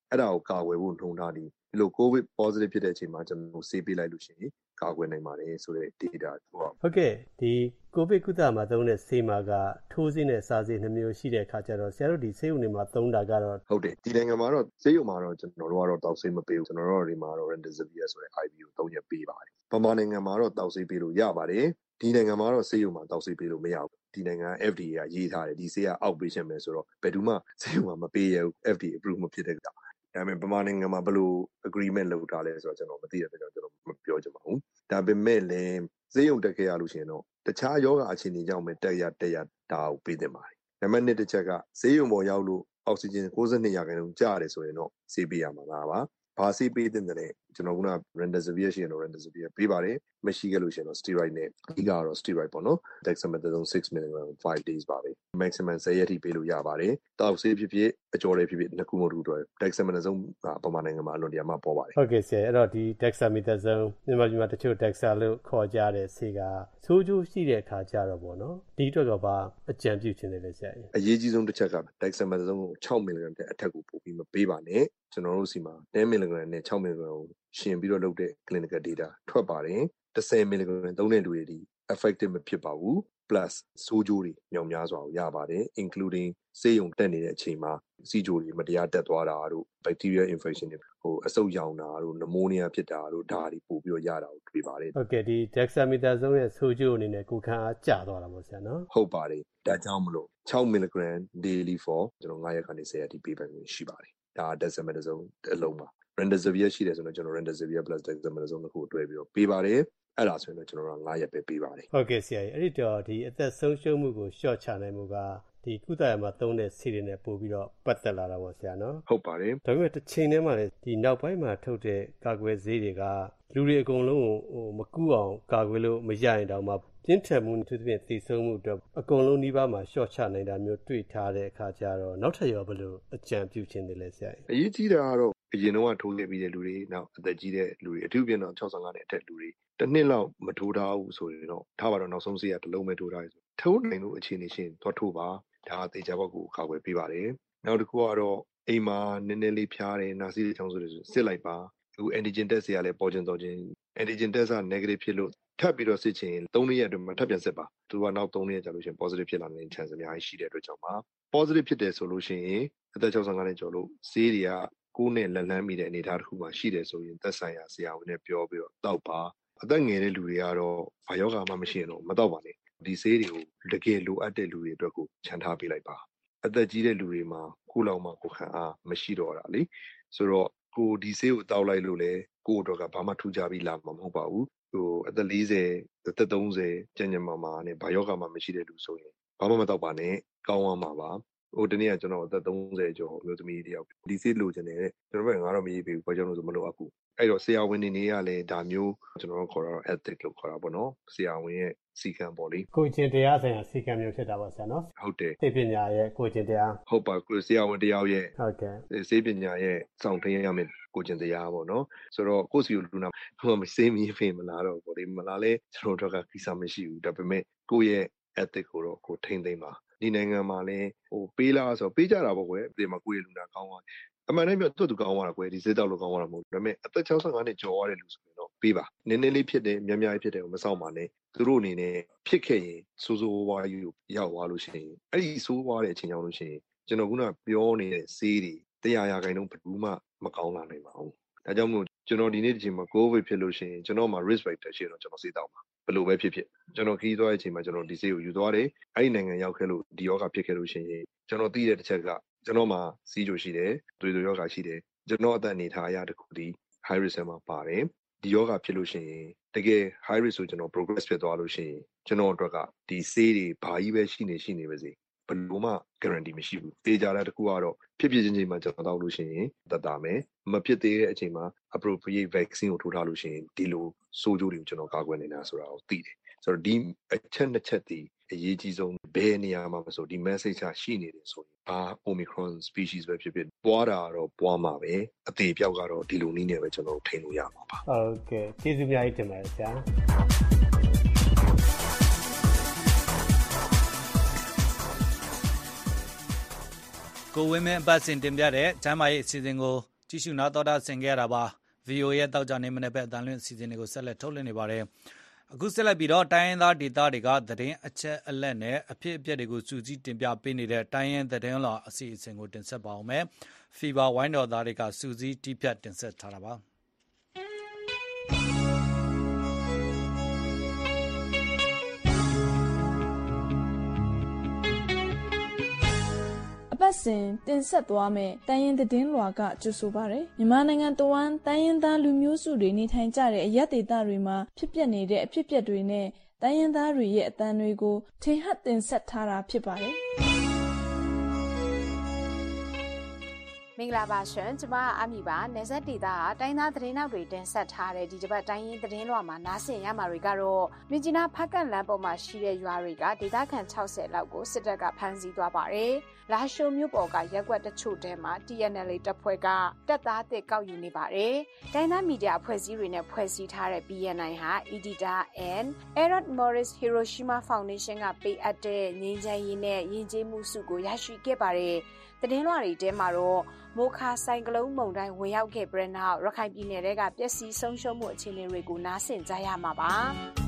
အဲ့ဒါကိုကာကွယ်ဖို့နှုံထားသည်ဒီလို COVID positive ဖြစ်တဲ့အချိန်မှာကျွန်တော်ဆေးပေးလိုက်လို့ရှိရင်ကာကွယ်နိုင်ပါတယ်ဆိုတဲ့ data ပေါ့ဟုတ်ကဲ့ဒီ COVID ကုသမှာသုံးတဲ့ဆေးမှာကထိုးဆေးနဲ့စားဆေးနှစ်မျိုးရှိတဲ့အခါကျတော့ဆရာတို့ဒီဆေးရုံတွေမှာသုံးတာကတော့ဟုတ်တယ်ဒီနိုင်ငံမှာတော့ဆေးရုံမှာတော့ကျွန်တော်တို့ကတော့တောက်ဆေးမပေးဘူးကျွန်တော်တို့ဒီမှာတော့ Remdesivir ဆိုတဲ့ I V ကိုသုံးရက်ပေးပါတယ်ဗမာနိုင်ငံမှာတော့တောက်ဆေးပေးလို့ရပါတယ်ဒီနိုင်ငံမှာတော့ဆေးရုံမှာတောက်ဆေးပေးလို့မရဘူးဒီနိုင်ငံ F D A ကရေးထားတယ်ဒီဆေးက outpatient ပဲဆိုတော့ဘယ်သူမှဆေးရုံမှာမပေးရဘူး F D A approve မဖြစ်တဲ့ကြောင့်ဒါပေမဲ့ဗမာနိုင်ငံမှာဘယ်လို agreement လုပ်ထားလဲဆိုတော့ကျွန်တော်မသိတဲ့အတွက်ကျွန်တော်မပြောချင်ပါဘူးဒါပေမဲ့လည်းဆေးရုံတက်ခဲ့ရလို့ရှိရင်တော့တခြားယောဂအခြေအနေကြောင့်ပဲတက်ရတက်ရဒါကိုပေးသင့်ပါတယ်နံပါတ်နှစ်တစ်ချက်ကဆေးရုံပေါ်ရောက်လို့အောက်ဆီဂျင်၉၂ရာခိုင်နှုန်းကျရတယ်ဆိုရင်တော့ဆေးပေးရမှာလားပါဘာဆေးပေးတဲ့တဲ့ကျွန်တော်က Remdesivir ရှိရင်တော့ Remdesivir ပေးပါတယ်မရှိခဲ့လို့ရှိရင်တော့ steroid နဲ့အဓိကတော့ steroid ပေါ့နော် dexamethasone six milligram five days ပါပဲ maximum 10ရက်ထိပေးလို့ရပါတယ်တောက်ဆေးဖြစ်ဖြစ်အကျော်လေးဖြစ်ဖြစ်နှစ်ခုမှတူတော့ dexamethasone ကပမာနိုင်ငံမှာအလွန်တရာမှပေါ်ပါတယ်ဟုတ်ကဲ့ဆရာအဲ့တော့ဒီ dexamethasone မြန်မာပြည်မှာတချို့ dexa လို့ခေါ်ကြတဲ့ဆေးကဆိုးကျိုးရှိတဲ့အခါကျတော့ပေါ့နော်ဒီအတွက်ကဘာအကြံပြုချင်တယ်လဲဆရာအရေးကြီးဆုံးတစ်ချက်က dexamethasone ကိုsix milligram တဲ့အထက်ကိုပို့ပြီးမပေးပါနဲ့ကျွန်တော်တို့စီမှာten milligram နဲ့six milligram ကိုရှင်ပြီးတော့လုပ်တဲ့ clinical data ထွက်ပါတယ်ten milligram သုံးတဲ့လူတွေဒီ effective မဖြစ်ပါဘူး plus ဆိုးကျိုးတွေမြောက်များစွာကိုရပါတယ် including ဆေးရုံတက်နေတဲ့အချိန်မှာစီဂျိုတွေမတရားတက်သွားတာတို့ bacterial infection တွေဟိုအဆုတ်ရောင်တာတို့ pneumonia ဖြစ်တာတို့ဒါတွေပို့ပြီးတော့ရတာကိုတွေ့ပါတယ်ဟုတ်ကဲ့ဒီ dexamethasone ရဲ့ဆိုးကျိုးအနေနဲ့ကိုခံအားကျသွားတာပေါ့ဆရာနော်ဟုတ်ပါတယ်ဒါကြောင့်မလို့six milligram daily for ကျွန်တော်nineရက်ကနေtenရက်ထိပေးပိုင်ခွင့်ရှိပါတယ်ဒါ dexamethasone အလုံးပါ Remdesivir ရှိတယ်ဆိုတော့ကျွန်တော် Remdesivir plus dexamethasone ကိုတွဲပြီးတော့ပေးပါတယ်အဲ့ဒါဆိုရင်တော့ကျွန်တော်တို့nineရက်ပဲပေးပါတယ်ဟုတ်ကဲ့ဆရာကြီးအဲ့ဒီတော့ဒီအသက်ဆုံးရှုံးမှုကိုရှော့ချနိုင်မှုကဒီကုသရမှာသုံးတဲ့ဆေးတွေနဲ့ပို့ပြီးတော့ပတ်သက်လာတာပေါ့ဆရာနော်ဟုတ်ပါတယ်ဒါပေမဲ့တစ်ချိန်တည်းမှာလည်းဒီနောက်ပိုင်းမှာထုတ်တဲ့ကာကွယ်ဆေးတွေကလူတွေအကုန်လုံးကိုဟိုမကူအောင်ကာကွယ်လို့မရရင်တောင်မှပြင်းထန်မှုသူသဖြင့်သိဆုံးမှုအတွက်အကုန်လုံးနှီးပါးမှာရှော့ချနိုင်တာမျိုးတွေ့ထားတဲ့အခါကျတော့နောက်ထပ်ရောဘယ်လိုအကြံပြုခြင်းတွေလဲဆရာအရေးကြီးတာကတော့အရင်တော့ထိုးခဲ့ပြီးတဲ့လူတွေနောက်အသက်ကြီးတဲ့လူတွေအထူးပြန်တော့sixty-fiveနဲ့အထက်လူတွေတစ်နှစ်လောက်မထိုးထားဘူးဆိုရင်တော့ထားပါတော့နောက်ဆုံးဆေးကတစ်လုံးပဲထိုးထားရဆိုထိုးနိုင်လို့အခြေအနေရှင်သွားထိုးပါဒါအသေးချာဘက်ကိုကာကွယ်ပေးပါတယ်နောက်တစ်ခုကတော့အိမ်မှာနည်းနည်းလေးဖျားတယ်နာစီးချောင်းဆိုလို့စစ်လိုက်ပါအခု antigen test တွေကလည်းပေါ်ကျင်တော့ချင်း antigen test က negative ဖြစ်လို့ထပ်ပြီးတော့စစ်ချင်threeရက်အတွင်းမှာထပ်ပြန်စစ်ပါသူကနောက်threeရက်ကြာလို့ရှိရင် positive ဖြစ်လာနိုင်တဲ့ chance အများကြီးရှိတဲ့အတွက်ကြောင့်ပါ positive ဖြစ်တယ်ဆိုလို့ရှိရင်အသက်sixty-fiveနဲ့ကျော်လို့ဆေးတွေကကိုယ်နဲ့လက်လန်းမိတဲ့အနေအထားတစ်ခုမှရှိတယ်ဆိုရင်သက်ဆိုင်ရာဆရာဝန်နဲ့ပြောပြီးတော့တောက်ပါအသက်ငယ်တဲ့လူတွေကတော့ဘာယောဂမှမရှိရင်တော့မတောက်ပါနဲ့ဒီဆေးတွေကိုတကယ်လိုအပ်တဲ့လူတွေအတွက်ကိုခြံထားပေးလိုက်ပါအသက်ကြီးတဲ့လူတွေမှာကိုယ်လောက်မှကိုယ်ခံအားမရှိတော့တာလေဆိုတော့ကိုဒီဆေးကိုတောက်လိုက်လို့လေကိုယ့်အတွက်ကဘာမှထူးခြားပြီးလာမှာမဟုတ်ပါဘူးဟိုအသက်fortyအသက်thirtyကျန်ကျန်မာမာနဲ့ဘာယောဂမှမရှိတဲ့လူဆိုရင်ဘာမှမတောက်ပါနဲ့ကောင်းသွားမှာပါဟိုတနေ့ကကျွန်တော်အသက်thirtyကျော်အမျိုးသမီးတယောက်ဒီဆေးလိုချင်တယ်ကျွန်တော်ဘက်ငါတော့မရေးပေးဘူးဘာကြောင့်လဲဆိုမလို့အခုအဲ့တော့ဆရာဝန်တွေနေရလဲဒါမျိုးကျွန်တော်တို့ခေါ်တာတော့ ethic လို့ခေါ်တာပေါ့နော်ဆရာဝန်ရဲ့စီကံပေါ့လေကိုကျင်တရားဆိုင်ရာစီကံမျိုးဖြစ်တာပေါ့ဆရာနော်ဟုတ်တယ်သိပညာရဲ့ကိုကျင်တရားဟုတ်ပါကိုဆရာဝန်တယောက်ရဲ့ဟုတ်ကဲ့စေပညာရဲ့စောင့်ထိန်ရမယ်ကိုကျင်တရားပေါ့နော်ဆိုတော့ကိုစီကိုလူနာဟိုမစေးမီဖေးမလာတော့ပေါ့လေမလာလဲကျွန်တော်တို့ကကိစ္စမရှိဘူးဒါပေမဲ့ကိုရဲ့ ethic ကိုတော့ကိုထိန်သိမ်းပါဒီနိုင်ငံမှာလည်းဟိုပေးလားဆိုပေးကြတာပေါ့ကွယ်ဒီမှာကိုရဲ့လူနာကောင်းသွားအမှန်တမ်းပြောသူ့သူကောင်းသွားတာကွယ်ဒီစေးတောက်လို့ကောင်းသွားတာမဟုတ်ဘူးဒါပေမဲ့အသက်sixty-fiveနဲ့ကျော်သွားတဲ့လူဆိုရင်တော့ပေးပါနည်းနည်းလေးဖြစ်တယ်များများလေးဖြစ်တယ်ကိုမဆောင်ပါနဲ့သူတို့အနေနဲ့ဖြစ်ခဲ့ရင်စိုးစိုးဝါးယူရောက်သွားလို့ရှိရင်အဲ့ဒီစိုးဝါးတဲ့အချိန်ရောက်လို့ရှိရင်ကျွန်တော်ခုနပြောနေတဲ့ဆေးတွေone hundredရာခိုင်နှုန်းဘယ်သူမှမကောင်းလာနိုင်ပါဘူးဒါကြောင့်မို့ကျွန်တော်ဒီနေ့ဒီချိန်မှာ COVID ဖြစ်လို့ရှိရင်ကျွန်တော်မှာ risk factor ရှိတော့ကျွန်တော်ဆေးတောက်ပါဘယ်လိုပဲဖြစ်ဖြစ်ကျွန်တော်ခီးသွားတဲ့အချိန်မှာကျွန်တော်ဒီဆေးကိုယူသွားတယ်အဲ့ဒီနိုင်ငံရောက်ခဲ့လို့ဒီယောဂဖြစ်ခဲ့လို့ရှိရင်ကျွန်တော်သိတဲ့တစ်ချက်ကကျွန်တော်မှာစီးကြိုရှိတယ်သွေးကြိုယောဂရှိတယ်ကျွန်တော်အသက်အနေထားအရာတစ်ခုဒီ high risk မှာပါတယ်ဒီယောဂဖြစ်လို့ရှိရင်တကယ် high risk ဆိုကျွန်တော် progress ဖြစ်သွားလို့ရှိရင်ကျွန်တော်အတွက်ကဒီဆေးတွေဘာကြီးပဲရှိနေရှိနေပါစေဘယ်လိုမှ guarantee မရှိဘူးတေးကြတာတခုကတော့ဖြစ်ဖြစ်ချင်းချင်းမှာကျွန်တော်တောက်လို့ရှိရင်သက်သာမယ်မဖြစ်သေးတဲ့အချိန်မှာ appropriate vaccine ကိုထိုးထားလို့ရှိရင်ဒီလိုဆိုးကျိုးတွေကိုကျွန်တော်ကာကွယ်နေတာဆိုတာကိုသိတယ်ဆိုတော့ဒီအချက်နှစ်ချက်ဒီအရေးကြီးဆုံးဘယ်နေရာမှာမဆိုဒီ message ရှိနေတယ်ဆိုရင်ဘာ Omicron species ပဲဖြစ်ဖြစ်ပွားတာတော့ပွားမှာပဲအသေးပြောက်ကတော့ဒီလိုနည်းနဲ့ပဲကျွန်တော်ထိန်းလို့ရမှာပါဟုတ်ကဲ့ကျေးဇူးများကြီးတင်ပါတယ်ဆရာကိုဝင်းမင်းအပတ်စဉ်တင်ပြတဲ့ကျမ်းမာရေးအစီအစဉ်ကိုကြည့်ရှုနာတော်တာဆင်ခဲ့ရတာပါ ဗီအိုအေ ရဲ့တောက်ကြနေမနေ့ပဲအတန်လွင့်အစီအစဉ်တွေကိုဆက်လက်ထုတ်လွှင့်နေပါတယ်အခုဆက်လက်ပြီးတော့တိုင်းရင်းသားဒေသတွေကသတင်းအချက်အလက်နဲ့အဖြစ်အပျက်တွေကိုစူးစီးတင်ပြပေးနေတဲ့တိုင်းရင်းသတင်းလာအစီအစဉ်ကိုတင်ဆက်ပါအောင်မယ်ဖီဘာဝိုင်းတော်သားတွေကစူးစီးတီးဖြတ်တင်ဆက်ထားတာပါအပတ်စဉ်တင်ဆက်သွားမယ်တိုင်းရင်းသတင်းလွှာကကြိုဆိုပါရယ်မြန်မာနိုင်ငံတဝန်းတိုင်းရင်းသားလူမျိုးစုတွေနေထိုင်ကြတဲ့အရပ်ဒေသတွေမှာဖြစ်ပျက်နေတဲ့အဖြစ်အပျက်တွေနဲ့တိုင်းရင်းသားတွေရဲ့အသံတွေကိုထင်ဟပ်တင်ဆက်ထားတာဖြစ်ပါတယ်မင်္ဂလာပါရှင်ကျမအမီပါနေဆက်ဒေတာတိုင်းသားသတင်းနောက်တွေတင်ဆက်ထားတဲ့ဒီတစ်ပတ်တိုင်းရင်းသတင်းလွှာမှာနားဆင်ရမှာတွေကတော့မြင်းကြီးနားဖက်ကန့်လမ်းပေါ်မှာရှိတဲ့ရွာတွေကဒေသခံ၆၀လောက်ကိုစစ်တပ်ကဖမ်းဆီးသွားပါတယ်လာရှိုးမြို့ပေါ်ကရက်ကွက်တချို့ထဲမှာ T N L A တပ်ဖွဲ့ကတပ်သားအသစ်ကောက်ယူနေပါတယ်တိုင်းသားမီဒီယာအဖွဲ့အစည်းတွေနဲ့ဖွဲ့စည်းထားတဲ့ B N I ဟာ Editor and Errol Morris Hiroshima Foundation ကပေးအပ်တဲ့ငြိမ်းချမ်းရေးနဲ့ယဉ်ကျေးမှုဆုကိုရရှိခဲ့ပါတယ်သတင်းလွှာတွေထဲမှာတော့မိုခါဆိုင်ကလုန်းမုန်တိုင်းဝင်ရောက်ခဲ့ပြီးနောက်ရခိုင်ပြည်နယ်ကပျက်စီးဆုံးရှုံးမှုအခြေအနေတွေကိုနားဆင်ကြရမှာပါ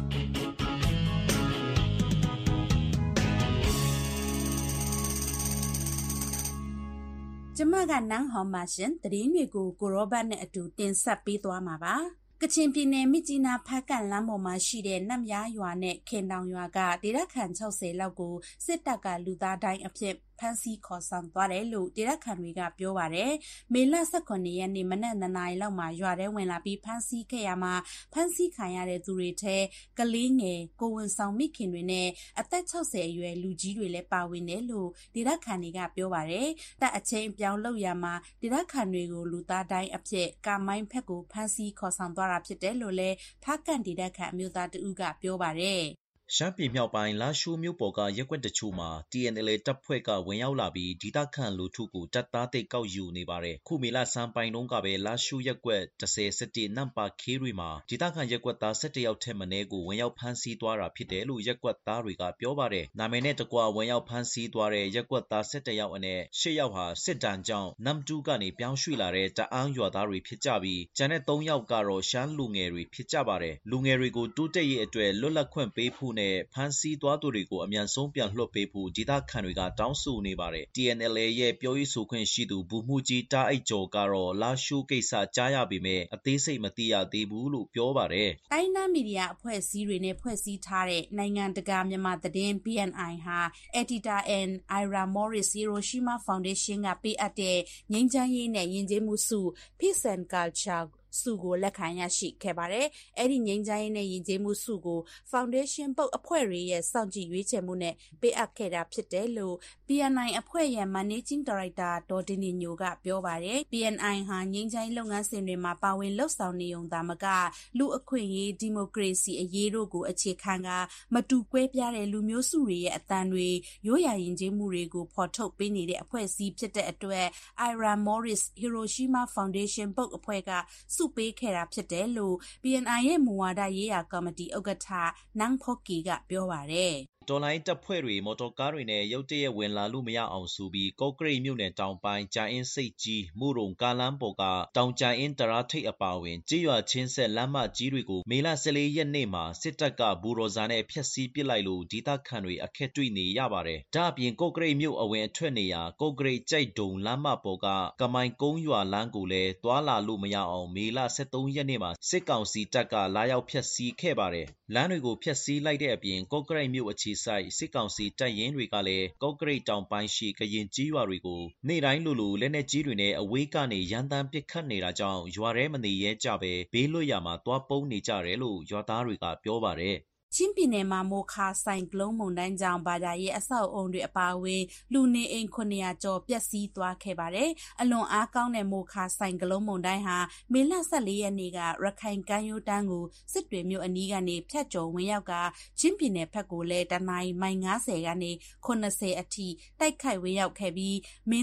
ကျမကနန်းဟော်မာရှင်သတင်းတွေကိုကိုရောဘတ်နဲ့အတူတင်ဆက်ပေးသွားမှာပါကချင်ပြည်နယ်မြစ်ကြီးနားဖက်ကန့်လမ်းပေါ်မှာရှိတဲ့နတ်မြားရွာနဲ့ခင်တောင်ရွာကဒေသခံ၆၀လောက်ကိုစစ်တပ်ကလူသားတိုင်းအဖြစ်ဖမ်းဆီးခေါ်ဆောင်သွားတယ်လို့ဒေသခံတွေကပြောပါတယ်။မေလ၁၇ရက်နေ့မနက်၂နာရီလောက်မှာရွာထဲဝင်လာပြီးဖမ်းဆီးခဲ့ရမှာဖမ်းဆီးခံရတဲ့သူတွေထဲကလေးငယ်ကိုဝန်ဆောင်မိခင်တွေနဲ့အသက်၆၀အရွယ်လူကြီးတွေလည်းပါဝင်တယ်လို့ဒေသခံတွေကပြောပါတယ်။တပ်အချင်းအပြောင်းလုပ်ရမှာဒေသခံတွေကိုလူသားတိုင်းအဖြစ်ကာမိုင်းဖက်ကိုဖမ်းဆီးခေါ်ဆောင်သွားတာဖြစ်တယ်လို့လည်းဖားကန်ဒေသခံအမျိုးသားတဦးကပြောပါတယ်။ရှမ်းပြည်မြောက်ပိုင်းလာရှိုးမြို့ပေါ်ကရက်ကွက်တချို့မှာ T N L A တပ်ဖွဲ့ကဝင်ရောက်လာပြီးဒေသခံလူထုကိုတပ်သားသိကောက်ယူနေပါတယ်။ခုမေလစံပိုင်တုန်းကပဲလာရှိုးရက်ကွက်၁၀ ၁၁နမ်ပါခေးတွေမှာဒေသခံရက်ကွက်သား၁၁ယောက်ထက်မနည်းကိုဝင်ရောက်ဖမ်းဆီးသွားတာဖြစ်တယ်လို့ရက်ကွက်သားတွေကပြောပါတယ်။နာမည်နဲ့တကွဝင်ရောက်ဖမ်းဆီးသွားတဲ့ရက်ကွက်သား၁၁ယောက်အနက်၈ယောက်ဟာစစ်တမ်းကြောင့်နမ်တူကနေပြောင်းရွှေ့လာတဲ့တအာင်းရွာသားတွေဖြစ်ကြပြီးကျန်တဲ့၃ယောက်ကတော့ရှမ်းလူငယ်တွေဖြစ်ကြပါတယ်။လူငယ်တွေကိုတိုးတက်ရေးအတွက်လွတ်လပ်ခွင့်ပေးဖို့နဲ့ဖမ်းဆီးသွားသူတွေကိုအမြန်ဆုံးပြန်လွှတ်ပေးဖို့ဒေသခံတွေကတောင်းဆိုနေပါတယ်။ T N L A ရဲ့ပြောရေးဆိုခွင့်ရှိသူဘူမှုကြီးတားအိတ်ကျော်ကတော့လာရှိုးကိစ္စကြားရပေမဲ့အသေးစိတ်မသိရသေးဘူးလို့ပြောပါတယ်။တိုင်းသားမီဒီယာအဖွဲ့အစည်းတွေနဲ့ဖွဲ့စည်းထားတဲ့နိုင်ငံတကာမြန်မာသတင်း B N I ဟာ Editor and Ira Morris Hiroshima Foundation ကပေးအပ်တဲ့ငြိမ်းချမ်းရေးနဲ့ယဉ်ကျေးမှုဆု Peace and Cultureစုကိုလက်ခံရရှိခဲ့ပါတယ်။အဲ့ဒီငြိမ်းချမ်းရေးနဲ့ယဉ်ကျေးမှုစုကို Foundation ပုတ်အဖွဲ့တွေရဲ့စောင့်ကြည့်ရွေးချယ်မှုနဲ့ပေးအပ်ခဲ့တာဖြစ်တယ်လို့ B N I အဖွဲ့ရဲ့ Managing Director ဒေါ်တင်နေညိုကပြောပါတယ်။ B N I ဟာငြိမ်းချမ်းရေးလုပ်ငန်းစဉ်တွေမှာပါဝင်လှုပ်ဆောင်နေုံသာမကလူအခွင့်အရေးဒီမိုကရေစီအရေးတို့ကိုအခြေခံကမတူကွဲပြားတဲ့လူမျိုးစုတွေရဲ့အသံတွေရိုးရာယဉ်ကျေးမှုတွေကိုဖော်ထုတ်ပေးနေတဲ့အဖွဲ့အစည်းဖြစ်တဲ့အတွက် Ira Morris Hiroshima Foundation ပုတ်အဖွဲ့ကစုပေးခဲ့တာဖြစ်တယ်လို့ B N I ရဲ့မူဝါဒရေးရာကော်မတီဥက္ကဋ္ဌနန်းဖော့ကီကပြောပါတယ်တော်လိုင်းတပ်ဖွဲ့တွေမော်တော်ကားတွေနဲ့ရုတ်တရက်ဝင်လာလို့မရအောင်ဆိုပြီးကော့ကရိတ်မြို့နယ်တောင်ပိုင်းကြာအင်းစိတ်ကြီးမူရုံကားလမ်းပေါ်ကတောင်ကြာအင်းတရာထိပ်အပါဝင်ကြေးရွာချင်းဆက်လမ်းမကြီးတွေကိုမေလ၁၄ရက်နေ့မှာစစ်တပ်ကဘူရော်ဇာနဲ့ဖျက်ဆီးပစ်လိုက်လို့ဒေသခံတွေအခက်တွေ့နေရပါတယ်။ဒါအပြင်ကော့ကရိတ်မြို့အဝင်အထွက်နေရာကော့ကရိတ်ကြိုက်ဒုံလမ်းမပေါ်ကကမိုင်ကုန်းရွာလမ်းကိုလည်းတွာလာလို့မရအောင်မေလ၁၃ရက်နေ့မှာစစ်ကောင်စီတပ်ကလာရောက်ဖျက်ဆီးခဲ့ပါတယ်။လမ်းတွေကိုဖျက်ဆီးလိုက်တဲ့အပြင်ကော့ကရိတ်မြို့အခြေစိုက်စစ်ကောင်စီတပ်ရင်းတွေကလည်းကော့ကရိတ်တောင်ပိုင်းရှိကရင်ကြီးရွာတွေကိုနေ့တိုင်းလိုလိုလက်နက်ကြီးတွေနဲ့အဝေးကနေရန်တမ်းပစ်ခတ်နေတာကြောင့်ရွာထဲမနေရဲကြပဲဘေးလွတ်ရာမှာတွားပုန်းနေကြတယ်လို့ရွာသားတွေကပြောပါတယ်ချင်းပြည်နယ်မှာမိုခါဆိုင်ကလုန်းမုန်တိုင်းကြောင့်ဘာသာရေးအဆောက်အုံတွေအပါအဝင်လူနေအိမ်ခုနှစ်ရာကျော်ပျက်စီးသွားခဲ့ပါတယ်။အလွန်အားကောင်းတဲ့မိုခါဆိုင်ကလုန်းမုန်တိုင်းဟာမေလ၁၄ရက်နေ့ကရခိုင်ကမ်းရိုးတန်းကိုစစ်တွေမြို့အနီးကနေဖြတ်ကျော်ဝင်ရောက်ကချင်းပြည်နယ်ဘက်ကိုလည်းတနိုင်းမိုင်၅၀ကနေ၇၀အထိတိုက်ခိုက်ဝင်ရောက်ခဲ့ပြီးမင်းတပ်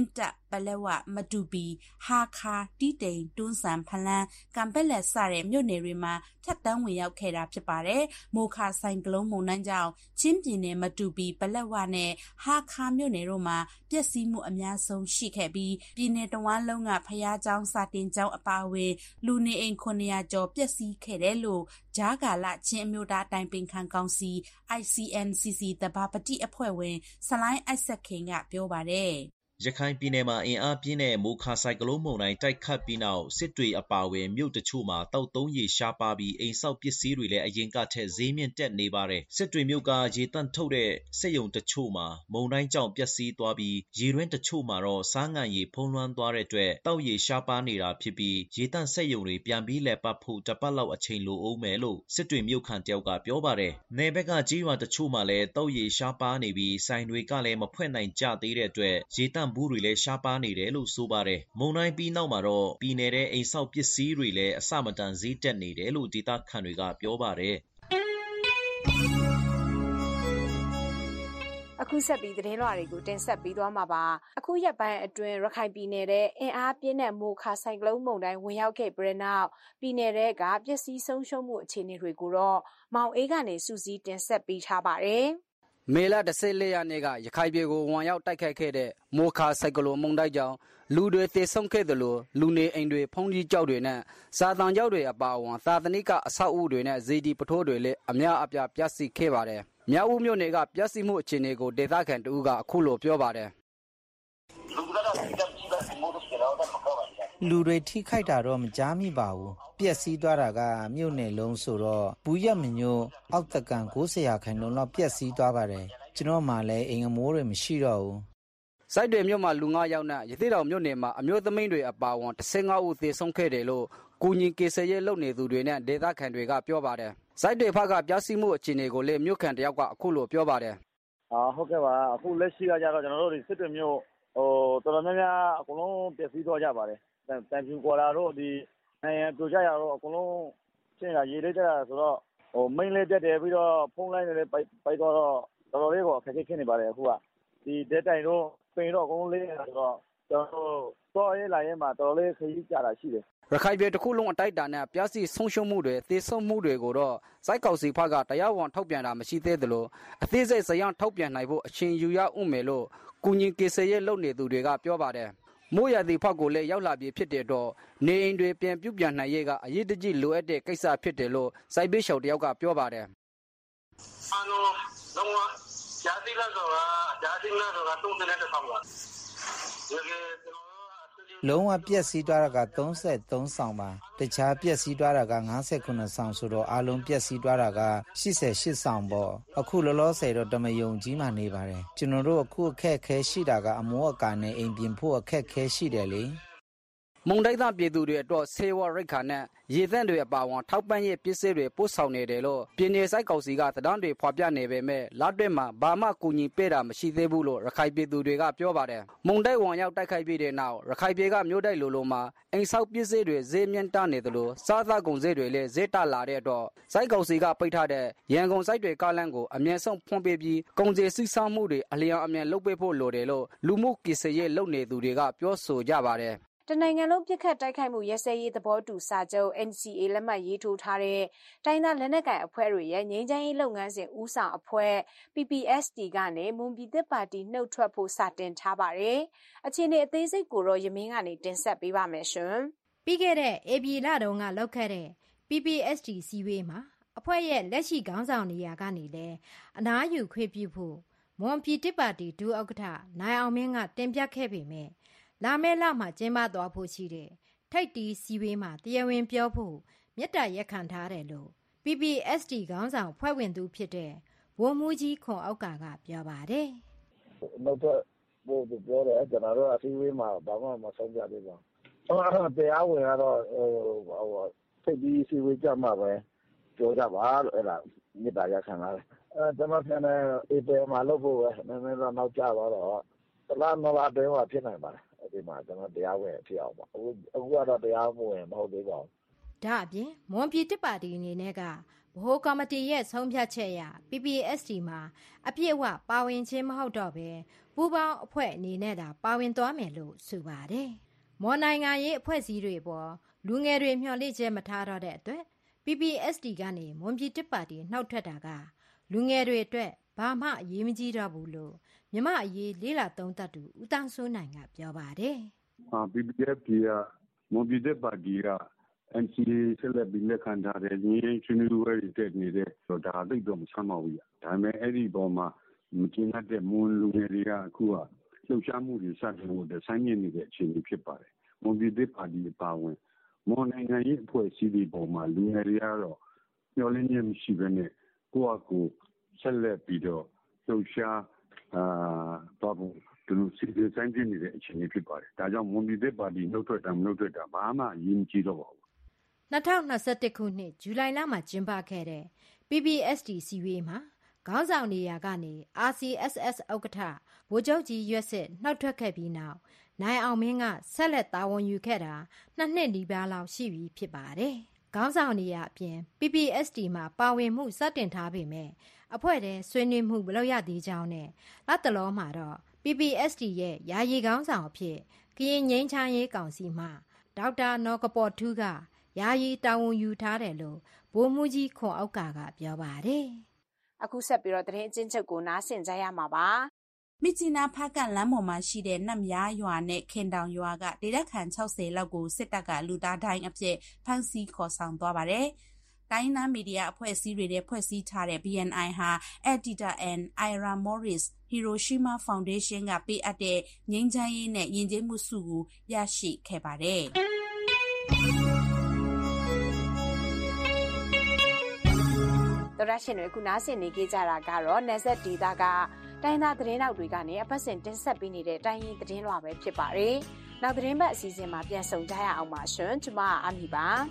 ပလက်ဝမတူပီဟာခါတီတိန်တွန်းဆန်ဖလန်းကံပက်လက်စတဲ့မြို့နယ်တွေမှာဖြတ်တန်းဝင်ရောက်ခဲ့တာဖြစ်ပါတယ်မိုခါဆိုင်ကလုန်းမုန်တိုင်းကြောင့်ချင်းပြည်နယ်မတူပီပလက်ဝနဲ့ဟာခါမြို့နယ်တို့မှာပျက်စီးမှုအများဆုံးရှိခဲ့ပြီးပြည်နယ်တဝန်းလုံးကဖျားကျောင်းစာတင်ကျောင်းအပါအဝင်လူနေအိမ်ခုနှစ်ရာကျော်ပျက်စီးခဲ့တယ်လို့ဂျာကာလချင်းအမျိုးသားတိုင်ပင်ခံကောင်စီ I C N C C တဘာပတိအဖွဲ့ဝင်ဆလိုင်းအိုက်ဆက်ခင်ကပြောပါတယ်ရခိုင်ပြည်နယ်မှာအင်အားပြင်းတဲ့မိုခါဆိုင်ကလုန်းမုန်တိုင်းတိုက်ခတ်ပြီးနောက်စစ်တွေအပါအဝင်မြို့တချို့မှာတောက်သုံးရေရှားပါပြီးအိမ်ဆောက်ပစ္စည်းတွေလည်းအရင်ကထက်ဈေးမြင့်တက်နေပါတယ်စစ်တွေမြို့ကရေတန့်ထုတ်တဲ့စက်ရုံတချို့မှာမုန်တိုင်းကြောင့်ပျက်စီးသွားပြီးရေတွင်းတချို့မှာတော့စားငံရေဖုံးလွှမ်းသွားတဲ့အတွက်တောက်ရေရှားပါနေတာဖြစ်ပြီးရေတန့်စက်ရုံတွေပြန်ပြီးလည်ပတ်ဖို့တပတ်လောက်အချိန်လိုအောင်မယ်လို့စစ်တွေမြို့ခံတယောက်ကပြောပါတယ်နယ်ဘက်ကကြီးရွာတချို့မှာလည်းတောက်ရေရှားပါနေပြီးဆိုင်တွေကလည်းမဖွင့်နိုင်ကြသေးတဲ့အတွက်ရေတန့်ဘူးတွေလည်းရှားပါနေတယ်လို့ဆိုပါတယ်မုန်တိုင်းပြီးနောက်မှာတော့ပြည်နယ်တဲ့အိမ်ဆောက်ပစ္စည်းတွေလည်းအစမတန်ဈေးတက်နေတယ်လို့ဒေသခံတွေကပြောပါတယ်အခုဆက်ပြီးသတင်းလွှာတွေကိုတင်ဆက်ပေးသွားမှာပါအခုရက်ပိုင်းအတွင်းရခိုင်ပြည်နယ်တဲ့အင်အားပြင်းတဲ့မိုခါဆိုင်ကလုန်းမုန်တိုင်းဝင်ရောက်ခဲ့ပြီးနောက်ပြည်နယ်ကပျက်စီးဆုံးရှုံးမှုအခြေအနေတွေကိုတော့မောင်အေးကနေစူးစီးတင်ဆက်ပေးထားပါတယ်မေလတဆယ်လေးရက်နေ့ကရခိုင်ပြည်ကိုဝန်ရောက်တိုက်ခတ်ခဲ့တဲ့မိုခါဆိုင်ကလုန်းမုန်တိုင်းကြောင့်လူတွေသေဆုံးခဲ့တယ်လို့လူနေအိမ်တွေဖုံးကြီးကျောက်တွေနဲ့စာတန်ကျောက်တွေအပါအဝင်သာသနိကအဆောက်အဦတွေနဲ့ဇေဒီပထိုးတွေလည်းအများအပြားပျက်စီးခဲ့ပါတယ်။မြောက်ဦးမြို့နယ်ကပျက်စီးမှုအခြေအနေကိုဒေသခံတဦးကအခုလိုပြောပါတယ်လူတွေထိခိုက်တာတော့မကြားမိပါဘူးပျက်စီးသွားတာကမြို့နယ်လုံးဆိုတော့ဘူးရမညိုအောက်တကန်ကိုးဆရာခိုင်လုံးတော့ပျက်စီးသွားပါတယ်ကျွန်တော်မှလည်းအိမ်အမိုးတွေမရှိတော့ဘူးစိုက်တွေမြို့မှာလူငါးယောက်နဲ့ရသေးတော်မြို့နယ်မှာအမျိုးသမီးတွေအပါအဝင်တစ်ဆယ်ငါးဦးသေဆုံးခဲ့တယ်လို့ကုညီကေဆယ်ရဲလုပ်နေသူတွေနဲ့ဒေသခံတွေကပြောပါတယ်စိုက်တွေဖက်ကပျက်စီးမှုအခြေအနေကိုလည်းမြို့ခံတယောက်ကအခုလိုပြောပါတယ်အာဟုတ်ကဲ့ပါအခုလက်ရှိကကြတော့ကျွန်တော်တို့ဒီစစ်တွေမြို့ဟိုတော်တော်များများအကုန်လုံးပျက်စီးသွားကြပါတယ်တန်ဖြူကွာလာတော့ဒီနိုင်ငံပြိုကျရတော့အကုန်လုံးရှင်းရရေးလိုက်ကြတာဆိုတော့ဟိုမိန်းလေးတက်တယ်ပြီးတော့ဖုန်းလိုင်းတွေလည်းပိုက်ပိုက်တော့တော်တော်လေးကိုအခက်အခဲဖြစ်နေပါတယ်အခုကဒီဒေတိုင်တော့ပင်တော့အကုန်လုံးလေးရဆိုတော့ကျွန်တော်တော့ရေးလာရင်မှာတော်တော်လေးခရီးကြတာရှိတယ်ရခိုင်ပြည်တစ်ခုလုံးအတိုက်အတာနဲ့ပြားစီဆုံးရှုံးမှုတွေသေဆုံးမှုတွေကိုတော့စိုက်ကောက်စီဖက်ကတရားဝင်ထုတ်ပြန်တာမရှိသေးသလိုအသေးစိတ်စရန်ထုတ်ပြန်နိုင်ဖို့အချိန်ယူရဦးမယ်လို့ကုညီကေဆယ်ရဲလုပ်နေသူတွေကပြောပါတယ်မိုးရသည့်ဖက်ကိုလည်းရောက်လာပြီးဖြစ်တဲ့တော့နေအိမ်တွေပြန်ပြုပြန်နိုင်ရေးကအရေးတကြီးလိုအပ်တဲ့ကိစ္စဖြစ်တယ်လို့စိုက်ပေးရှောက်တယောက်ကပြောပါတယ်အားလုံးလုံးဝဂျာတိလာဆိုတာဂျာတိလာဆိုတာသုံးတဲ့ဆောင်ပါလုံးဝပျက်စီးသွားတာကသုံးဆယ်သုံးဆောင်ပါတခြားပျက်စီးသွားတာကငါးဆယ်ခုနှစ်ဆောင်ဆိုတော့အလုံးပျက်စီးသွားတာကရှစ်ဆယ်ရှစ်ဆောင်ပေါ့အခုလောလောဆယ်တော့တမယုံကြီးမှနေပါတယ်ကျွန်တော်တို့အခုအခက်ခဲရှိတာကအမိုးအကာနဲ့အိမ်ပြင်ဖို့အခက်ခဲရှိတယ်လေမုန်တိုင်းသားပြည်သူတွေအတွက်ဆေးဝါးရိတ်ခါနဲ့ရေသန့်တွေအပါအဝင်ထောက်ပံ့ရေးပစ္စည်းတွေပို့ဆောင်နေတယ်လို့ပြည်내စိုက်ကောင်စီကသဏ္ဍာန်တွေဖော်ပြနေပေမဲ့လက်တွေ့မှာဘာမှကူညီပေးတာမရှိသေးဘူးလို့ရခိုင်ပြည်သူတွေကပြောပါတယ်မုန်တိုင်းဝန်ရောက်တိုက်ခိုက်ပြီးတဲ့နောက်ရခိုင်ပြည်ကမြို့တိုက်လိုလိုမှာအိမ်ဆောက်ပစ္စည်းတွေဈေးမြင့်တက်နေတယ်လို့စားသောက်ကုန်ဈေးတွေလည်းဈေးတက်လာတဲ့အတွက်စိုက်ကောင်စီကပိတ်ထားတဲ့ရန်ကုန်စိုက်တွေကားလမ်းကိုအမြဲဆုံးဖွင့်ပေးပြီးကုန်စည်စီးဆင်းမှုတွေအလျော်အမြန်လုပ်ပေးဖို့လိုတယ်လို့လူမှုကိစ္စရေးလုပ်နေသူတွေကပြောဆိုကြပါတယ်တနိုင်ငံလုံးပြစ်ခတ်တိုက်ခိုက်မှုရဲစဲရေးသဘောတူစာချုပ် N C A လက်မှတ်ရေးထိုးထားတဲ့တိုင်းသားလက်နက်ကိုင်အဖွဲ့တွေရဲ့ငြိမ်းချမ်းရေးလုပ်ငန်းစဉ်ဦးဆောင်အဖွဲ့ P P S T ကနေမွန်ပြည်သစ်ပါတီနှုတ်ထွက်ဖို့စတင်ထားပါတယ်။အခြေအနေအသေးစိတ်ကိုတော့ရမင်းကနေတင်ဆက်ပေးပါမယ်ရှင်။ပြီးခဲ့တဲ့ဧပြီလတုန်းကလောက်ခဲ့တဲ့ P P S T စီဝေးမှာအဖွဲ့ရဲ့လက်ရှိခေါင်းဆောင်နေရာကနေလဲအနားယူခွင့်ပြုဖို့မွန်ပြည်သစ်ပါတီဒုဥက္ကဋ္ဌနိုင်အောင်မင်းကတင်ပြခဲ့ပေမဲ့လာမယ့်လမှာကျင်းပသွားဖို့ရှိတဲ့ထိပ်တီးစီဝေးမှာတရားဝင်ပြောဖို့မြတ်တာရက်ခံထားတယ်လို့ P P S T ခေါင်းဆောင်ဖွဲ့ဝင်သူဖြစ်တဲ့ဝုံမှုကြီးခွန်အောက်ကကပြောပါတယ်။နောက်တော့ဘို့ပြောတယ်ကျွန်တော်တို့အစီအဝေးမှာဘာမှမဆုံးပြသေးပါဘူး။အဲ့တရားဝင်ကတော့ဟိုဟိုထိပ်တီးစီဝေးကြမှာပဲပြောကြပါလို့အဲ့ဒါမြတ်တာရက်ခံလာတယ်။အဲကျွန်တော်ပြန်တယ်အေပယ်မှာလုပ်ဖို့ပဲနည်းနည်းတော့နောက်ကျသွားတော့တလားမလားတဲမှာဖြစ်နိုင်ပါတယ်ဒီမှာကျွန်တော်တရားဝင်ဖြစ်အောင်ပါအခုအခုကတော့တရားမဝင်မဟုတ်သေးပါဘူးဒါအပြင်မွန်ပြည်တစ်ပါတီအနေနဲ့ကဗဟိုကော်မတီရဲ့ဆုံးဖြတ်ချက်အရ ပီ ပီ အက်စ် တီ မှာအပြည့်အဝပါဝင်ခြင်းမဟုတ်တော့ဘဲပူးပေါင်းအဖွဲ့အနေနဲ့သာပါဝင်သွားမယ်လို့ဆိုပါတယ်။မော်နိုင်ငံရေးအဖွဲ့အစည်းတွေပေါ်လူငယ်တွေမျှော်လင့်ချက်မထားတော့တဲ့အတွက် ပီ ပီ အက်စ် တီ ကနေမွန်ပြည်တစ်ပါတီနှောက်ထွက်တာကလူငယ်တွေအတွက်ဘာမှအရေးမကြီးတော့ဘူးလို့မြမအရေးလေးလာသုံးသပ်သူဦးတောင်စိုးနိုင်ကပြောပါတယ်။အာ ပီ ပီ အက်စ် တီ ကမွန်ပြည်တစ်ပါတီက အန် စီ အေ ဆက်လက်ပြီးလက်ခံထားတဲ့ညီရင်းဆွေးနွေးပွဲတွေတက်နေတဲ့ဆိုတော့ဒါသိတော့မဆမ်းပါဘူး။ဒါပေမဲ့အဲ့ဒီပေါ်မှာမကျင်းတဲ့မွန်လူငယ်တွေကအခုကလှုပ်ရှားမှုတွေစတင်ဖို့ဆိုင်းမြင့်နေတဲ့အခြေအနေဖြစ်ပါတယ်။မွန်ပြည်တစ်ပါတီအပါအဝင်မွန်နိုင်ငံရေးအဖွဲ့အစည်းတွေပေါ်မှာလူငယ်တွေကတော့မျှော်လင့်ချက်မရှိဘဲနဲ့ကိုယ့်အကူဆက်လက်ပြီးတော့လှုပ်ရှားအာတော့ဒီလိုစီစဉ်ဆိုင်ပြနေတဲ့အခြေအနေဖြစ်ပါတယ်။ဒါကြောင့်မွန်ပြည်တစ်ပါတီနှုတ်ထွက်တာမနှုတ်ထွက်တာဘာမှအရေးမကြီးတော့ပါဘူး။၂၀၂၁ခုနှစ်ဇူလိုင်လမှာကျင်းပခဲ့တဲ့ ပီ ပီ အက်စ် တီ စီဝေးမှာခေါင်းဆောင်နေရာကနေ အာ စီ အက်စ် အက်စ် ဥက္ကဋ္ဌဗိုလ်ချုပ်ကြီးရွက်စစ်နှောက်ထွက်ခဲ့ပြီးနောက်နိုင်အောင်မင်းကဆက်လက်တာဝန်ယူခဲ့တာနှစ်နှစ်နီးပါးလောက်ရှိပြီဖြစ်ပါတယ်။ခေါင်းဆောင်နေရာအပြင် ပီ ပီ အက်စ် တီ မှာပါဝင်မှုစတင်ထားပေမဲ့အဖွဲ့ထဲဆွေးနွေးမှုမလုပ်ရသေးကြောင်းနဲ့လက်တလောမှာတော့ ပီ ပီ အက်စ် တီ ရဲ့ယာယီခေါင်းဆောင်အဖြစ်ကရင်ငြိမ်းချမ်းရေးကောင်စီမှဒေါက်တာနော်ကပေါ်ထူးကယာယီတာဝန်ယူထားတယ်လို့ဗိုလ်မှူးကြီးခွန်ဥက္ကာကပြောပါတယ်။အခုဆက်ပြီးတော့သတင်းအချင်းချုပ်ကိုနားဆင်ကြရမှာပါ။မြစ်ကြီးနားဖားကလမ်းပေါ်မှာရှိတဲ့နတ်မြားရွာနဲ့ခင်တောင်ရွာကဒေသခံ၆၀လောက်ကိုစစ်တပ်ကလူသားတိုင်းအဖြစ်ဖမ်းဆီးခေါ်ဆောင်သွားပါတယ်။တိုင်းနားမီဒီယာအဖွဲ့အစည်းတွေနဲ့ဖွဲ့စည်းထားတဲ့ ဘီ အန် အိုင် ဟာ Editor and Ira Morris Hiroshima Foundation ကပေးအပ်တဲ့ငြိမ်းချမ်းရေးနဲ့ယဉ်ကျေးမှုဆုကိုရရှိခဲ့ပါတယ်။တော်ရရှင်တွေခုနားဆင်နေကြကြတာကတော့နယ်စပ်ဒေသကတိုင်းသားသတင်းတောက်တွေကနေအပတ်စဉ်တင်ဆက်ပေးနေတဲ့တိုင်းရင်းသတင်းလွှာပဲဖြစ်ပါတယ်။နောက်သတင်းပတ်အစီအစဉ်မှာပြန်ဆုံကြရအောင်ပါရှင်။ကျွန်မအမီပါ။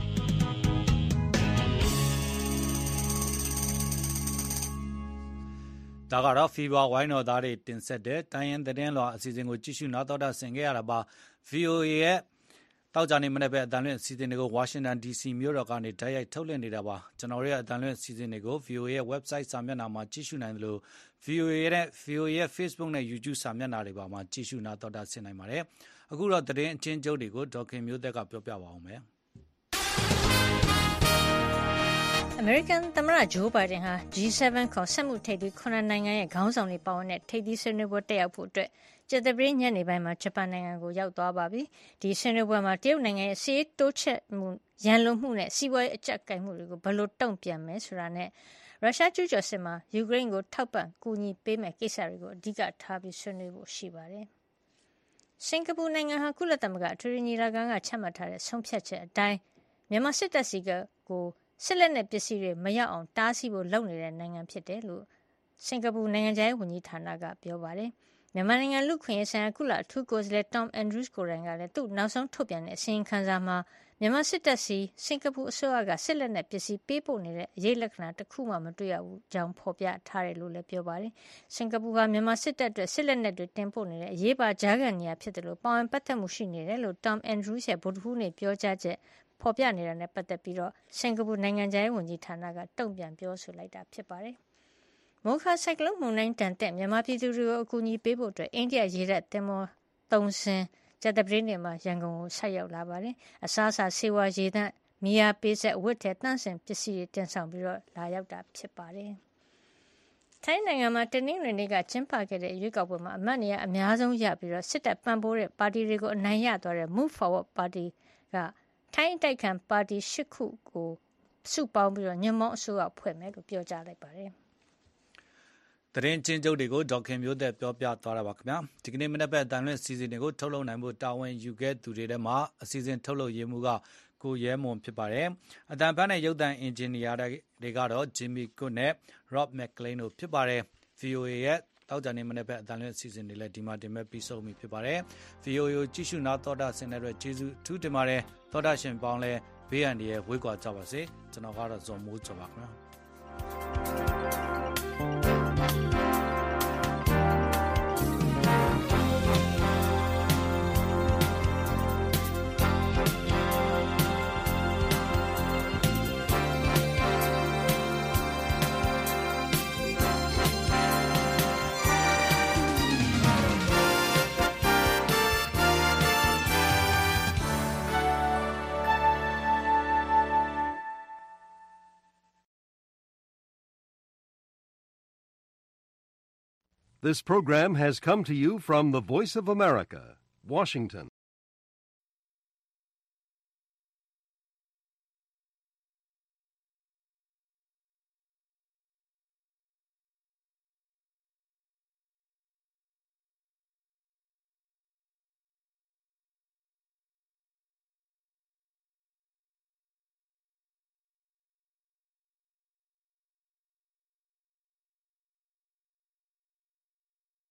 ဒါကတော့ဖီဘာဝိုင်းတော်သားတွေတင်ဆက်တဲ့တိုင်းရင်းသတင်းလွှာအစီအစဉ်ကိုကြည့်ရှုနားတော်တာဆင်ခဲ့ရတာပါ ဗီ အို အေ ရဲ့တောက်ကြနေမနေ့ပဲအတန်လွင့်အစီအစဉ်တွေကိုဝါရှင်တန် ဒီ စီ မြို့တော်ကနေတိုက်ရိုက်ထုတ်လွှင့်နေတာပါကျွန်တော်တို့ရဲ့အတန်လွင့်အစီအစဉ်တွေကို ဗီ အို အေ ရဲ့ website စာမျက်နှာမှာကြည့်ရှုနိုင်တယ်လို့ ဗီ အို အေ ရဲ့ ဗီ အို အေ ရဲ့ Facebook နဲ့ YouTube စာမျက်နှာတွေမှာကြည့်ရှုနားတော်တာဆင်နိုင်ပါတယ်အခုတော့သတင်းအချင်းချုပ်တွေကိုဒေါက်ခင်မျိုးသက်ကပြောပြပါအောင်မယ်အမေရိကန်သမ္မတဂျိုးဘိုင်ဒန်ဟာ ဂျီ seven ခေါ်စက်မှုထိပ်သီးခုနှစ်နိုင်ငံရဲ့ခေါင်းဆောင်တွေပါဝင်တဲ့ထိပ်သီးဆွေးနွေးပွဲတက်ရောက်ဖို့အတွက်ကြာသပတေးညနေပိုင်းမှာဂျပန်နိုင်ငံကိုရောက်သွားပါပြီ။ဒီဆွေးနွေးပွဲမှာတရုတ်နိုင်ငံရဲ့စီးရေးတိုးချဲ့မှုရန်လိုမှုနဲ့စီးပွားရေးအကျပ်ကိုင်မှုတွေကိုဘယ်လိုတုံ့ပြန်မယ်ဆိုတာနဲ့ရုရှားကျူးကျော်စစ်မှာယူကရိန်းကိုထောက်ပံ့ကူညီပေးမယ့်ကိစ္စတွေကိုအဓိကထားပြီးဆွေးနွေးဖို့ရှိပါတယ်။စင်ကာပူနိုင်ငံဟာကုလသမဂ္ဂအထွေထွေညီလာခံကချမှတ်ထားတဲ့ဆုံးဖြတ်ချက်အတိုင်းမြန်မာစစ်တပ်စီကကိုစစ်လက်နက်ပစ္စည်းတွေမရောက်အောင်တားဆီးဖို့လုပ်နေတဲ့နိုင်ငံဖြစ်တယ်လို့စင်ကာပူနိုင်ငံခြားရေးဝန်ကြီးဌာနကပြောပါတယ်။မြန်မာနိုင်ငံလူခွင့်ရေးဆိုင်ရာကုလအထူးကိုယ်စားလှယ် Tom Andrews ကိုယ်တိုင်ကလည်းသူ့နောက်ဆုံးထုတ်ပြန်တဲ့အစီရင်ခံစာမှာမြန်မာစစ်တပ်စီစင်ကာပူအစိုးရကစစ်လက်နက်ပစ္စည်းပေးပို့နေတဲ့အရေးလက္ခဏာတစ်ခုမှမတွေ့ရဘူးကြောင်းဖော်ပြထားတယ်လို့လည်းပြောပါတယ်။စင်ကာပူဟာမြန်မာစစ်တပ်အတွက်စစ်လက်နက်တွေတင်ပို့နေတဲ့အရေးပါကြားခံနေရဖြစ်တယ်လို့ပါဝင်ပတ်သက်မှုရှိနေတယ်လို့ Tom Andrews ရဲ့ဗုဒ္ဓဟူးနေ့ပြောကြားချက်ဖော်ပြနေတာနဲ့ပတ်သက်ပြီးတော့စင်ကာပူနိုင်ငံခြားရေးဝန်ကြီးဌာနကတုံ့ပြန်ပြောဆိုလိုက်တာဖြစ်ပါတယ်။မိုခါဆိုင်ကလုန်းမုန်တိုင်းတန်တဲ့မြန်မာပြည်သူတွေကိုအကူအညီပေးဖို့အတွက်အိန္ဒိယရေတပ်သင်္ဘောသုံးစင်းကျတဲ့ပြည်နယ်မှာရန်ကုန်ကိုဆက်ရောက်လာပါတယ်။အစားအစာဆေးဝါးရေသန့်မီယာပေးဆက်အဝတ်ထဲတန့်စင်ပစ္စည်းတွေတင်ဆောင်ပြီးတော့လာရောက်တာဖြစ်ပါတယ်။ထိုင်းနိုင်ငံမှာတနင်္ဂနွေနေ့ကကျင်းပခဲ့တဲ့ရွေးကောက်ပွဲမှာအမတ်နေရာအများဆုံးရပြီးတော့စစ်တပ်ပံ့ပိုးတဲ့ပါတီတွေကိုအနိုင်ရသွားတဲ့ Move Forward Party ကထိုင်းတိုက်ခံပါတီရှစ်ခုကိုစုပေါင်းပြီးတော့ညွန့်မောင်းအစိုးရဖွဲ့မယ်လို့ပြောကြားလိုက်ပါတယ်။သတင်းချင်းချုပ်တွေကိုဒေါက်ခင်မျိုးသက်ပြောပြသွားတာပါခင်ဗျာ။ဒီကနေ့မနေ့ပဲအတန်လွင့်စီစဉ်တွေကိုထုတ်လုပ်နိုင်ဖို့တာဝန်ယူခဲ့သူတွေထဲမှာအစီအစဉ်ထုတ်လုပ်ရေးမှူးကကိုရဲမွန်ဖြစ်ပါတယ်။အတန်ဖန်နဲ့ရုပ်သံအင်ဂျင်နီယာတွေကတော့ Jimmy Cook နဲ့ Rob McLean တို့ဖြစ်ပါတယ်။ ဗီ အို အေ ရဲ့တောက်ကြနေမနေ့ပဲအတန်လွင့်စီစဉ်တွေလည်းဒီမှာတင်မဲ့ပြီးဆုံးပြီဖြစ်ပါတယ်။ ဗီ အို အေ ကိုကြည့်ရှုနာတော်တာဆင်တဲ့အတွက်ကျေးဇူးထူးတင်ပါတယ်။သောတာရှင်ပေါင်းလဲဘေးအန္တရာယ်ဝေးကွာကြပါစေကျွန်တော်ကတော့ဇော်မိုးကျော်ပါခင်ဗျာ This program has come to you from the Voice of America, Washington.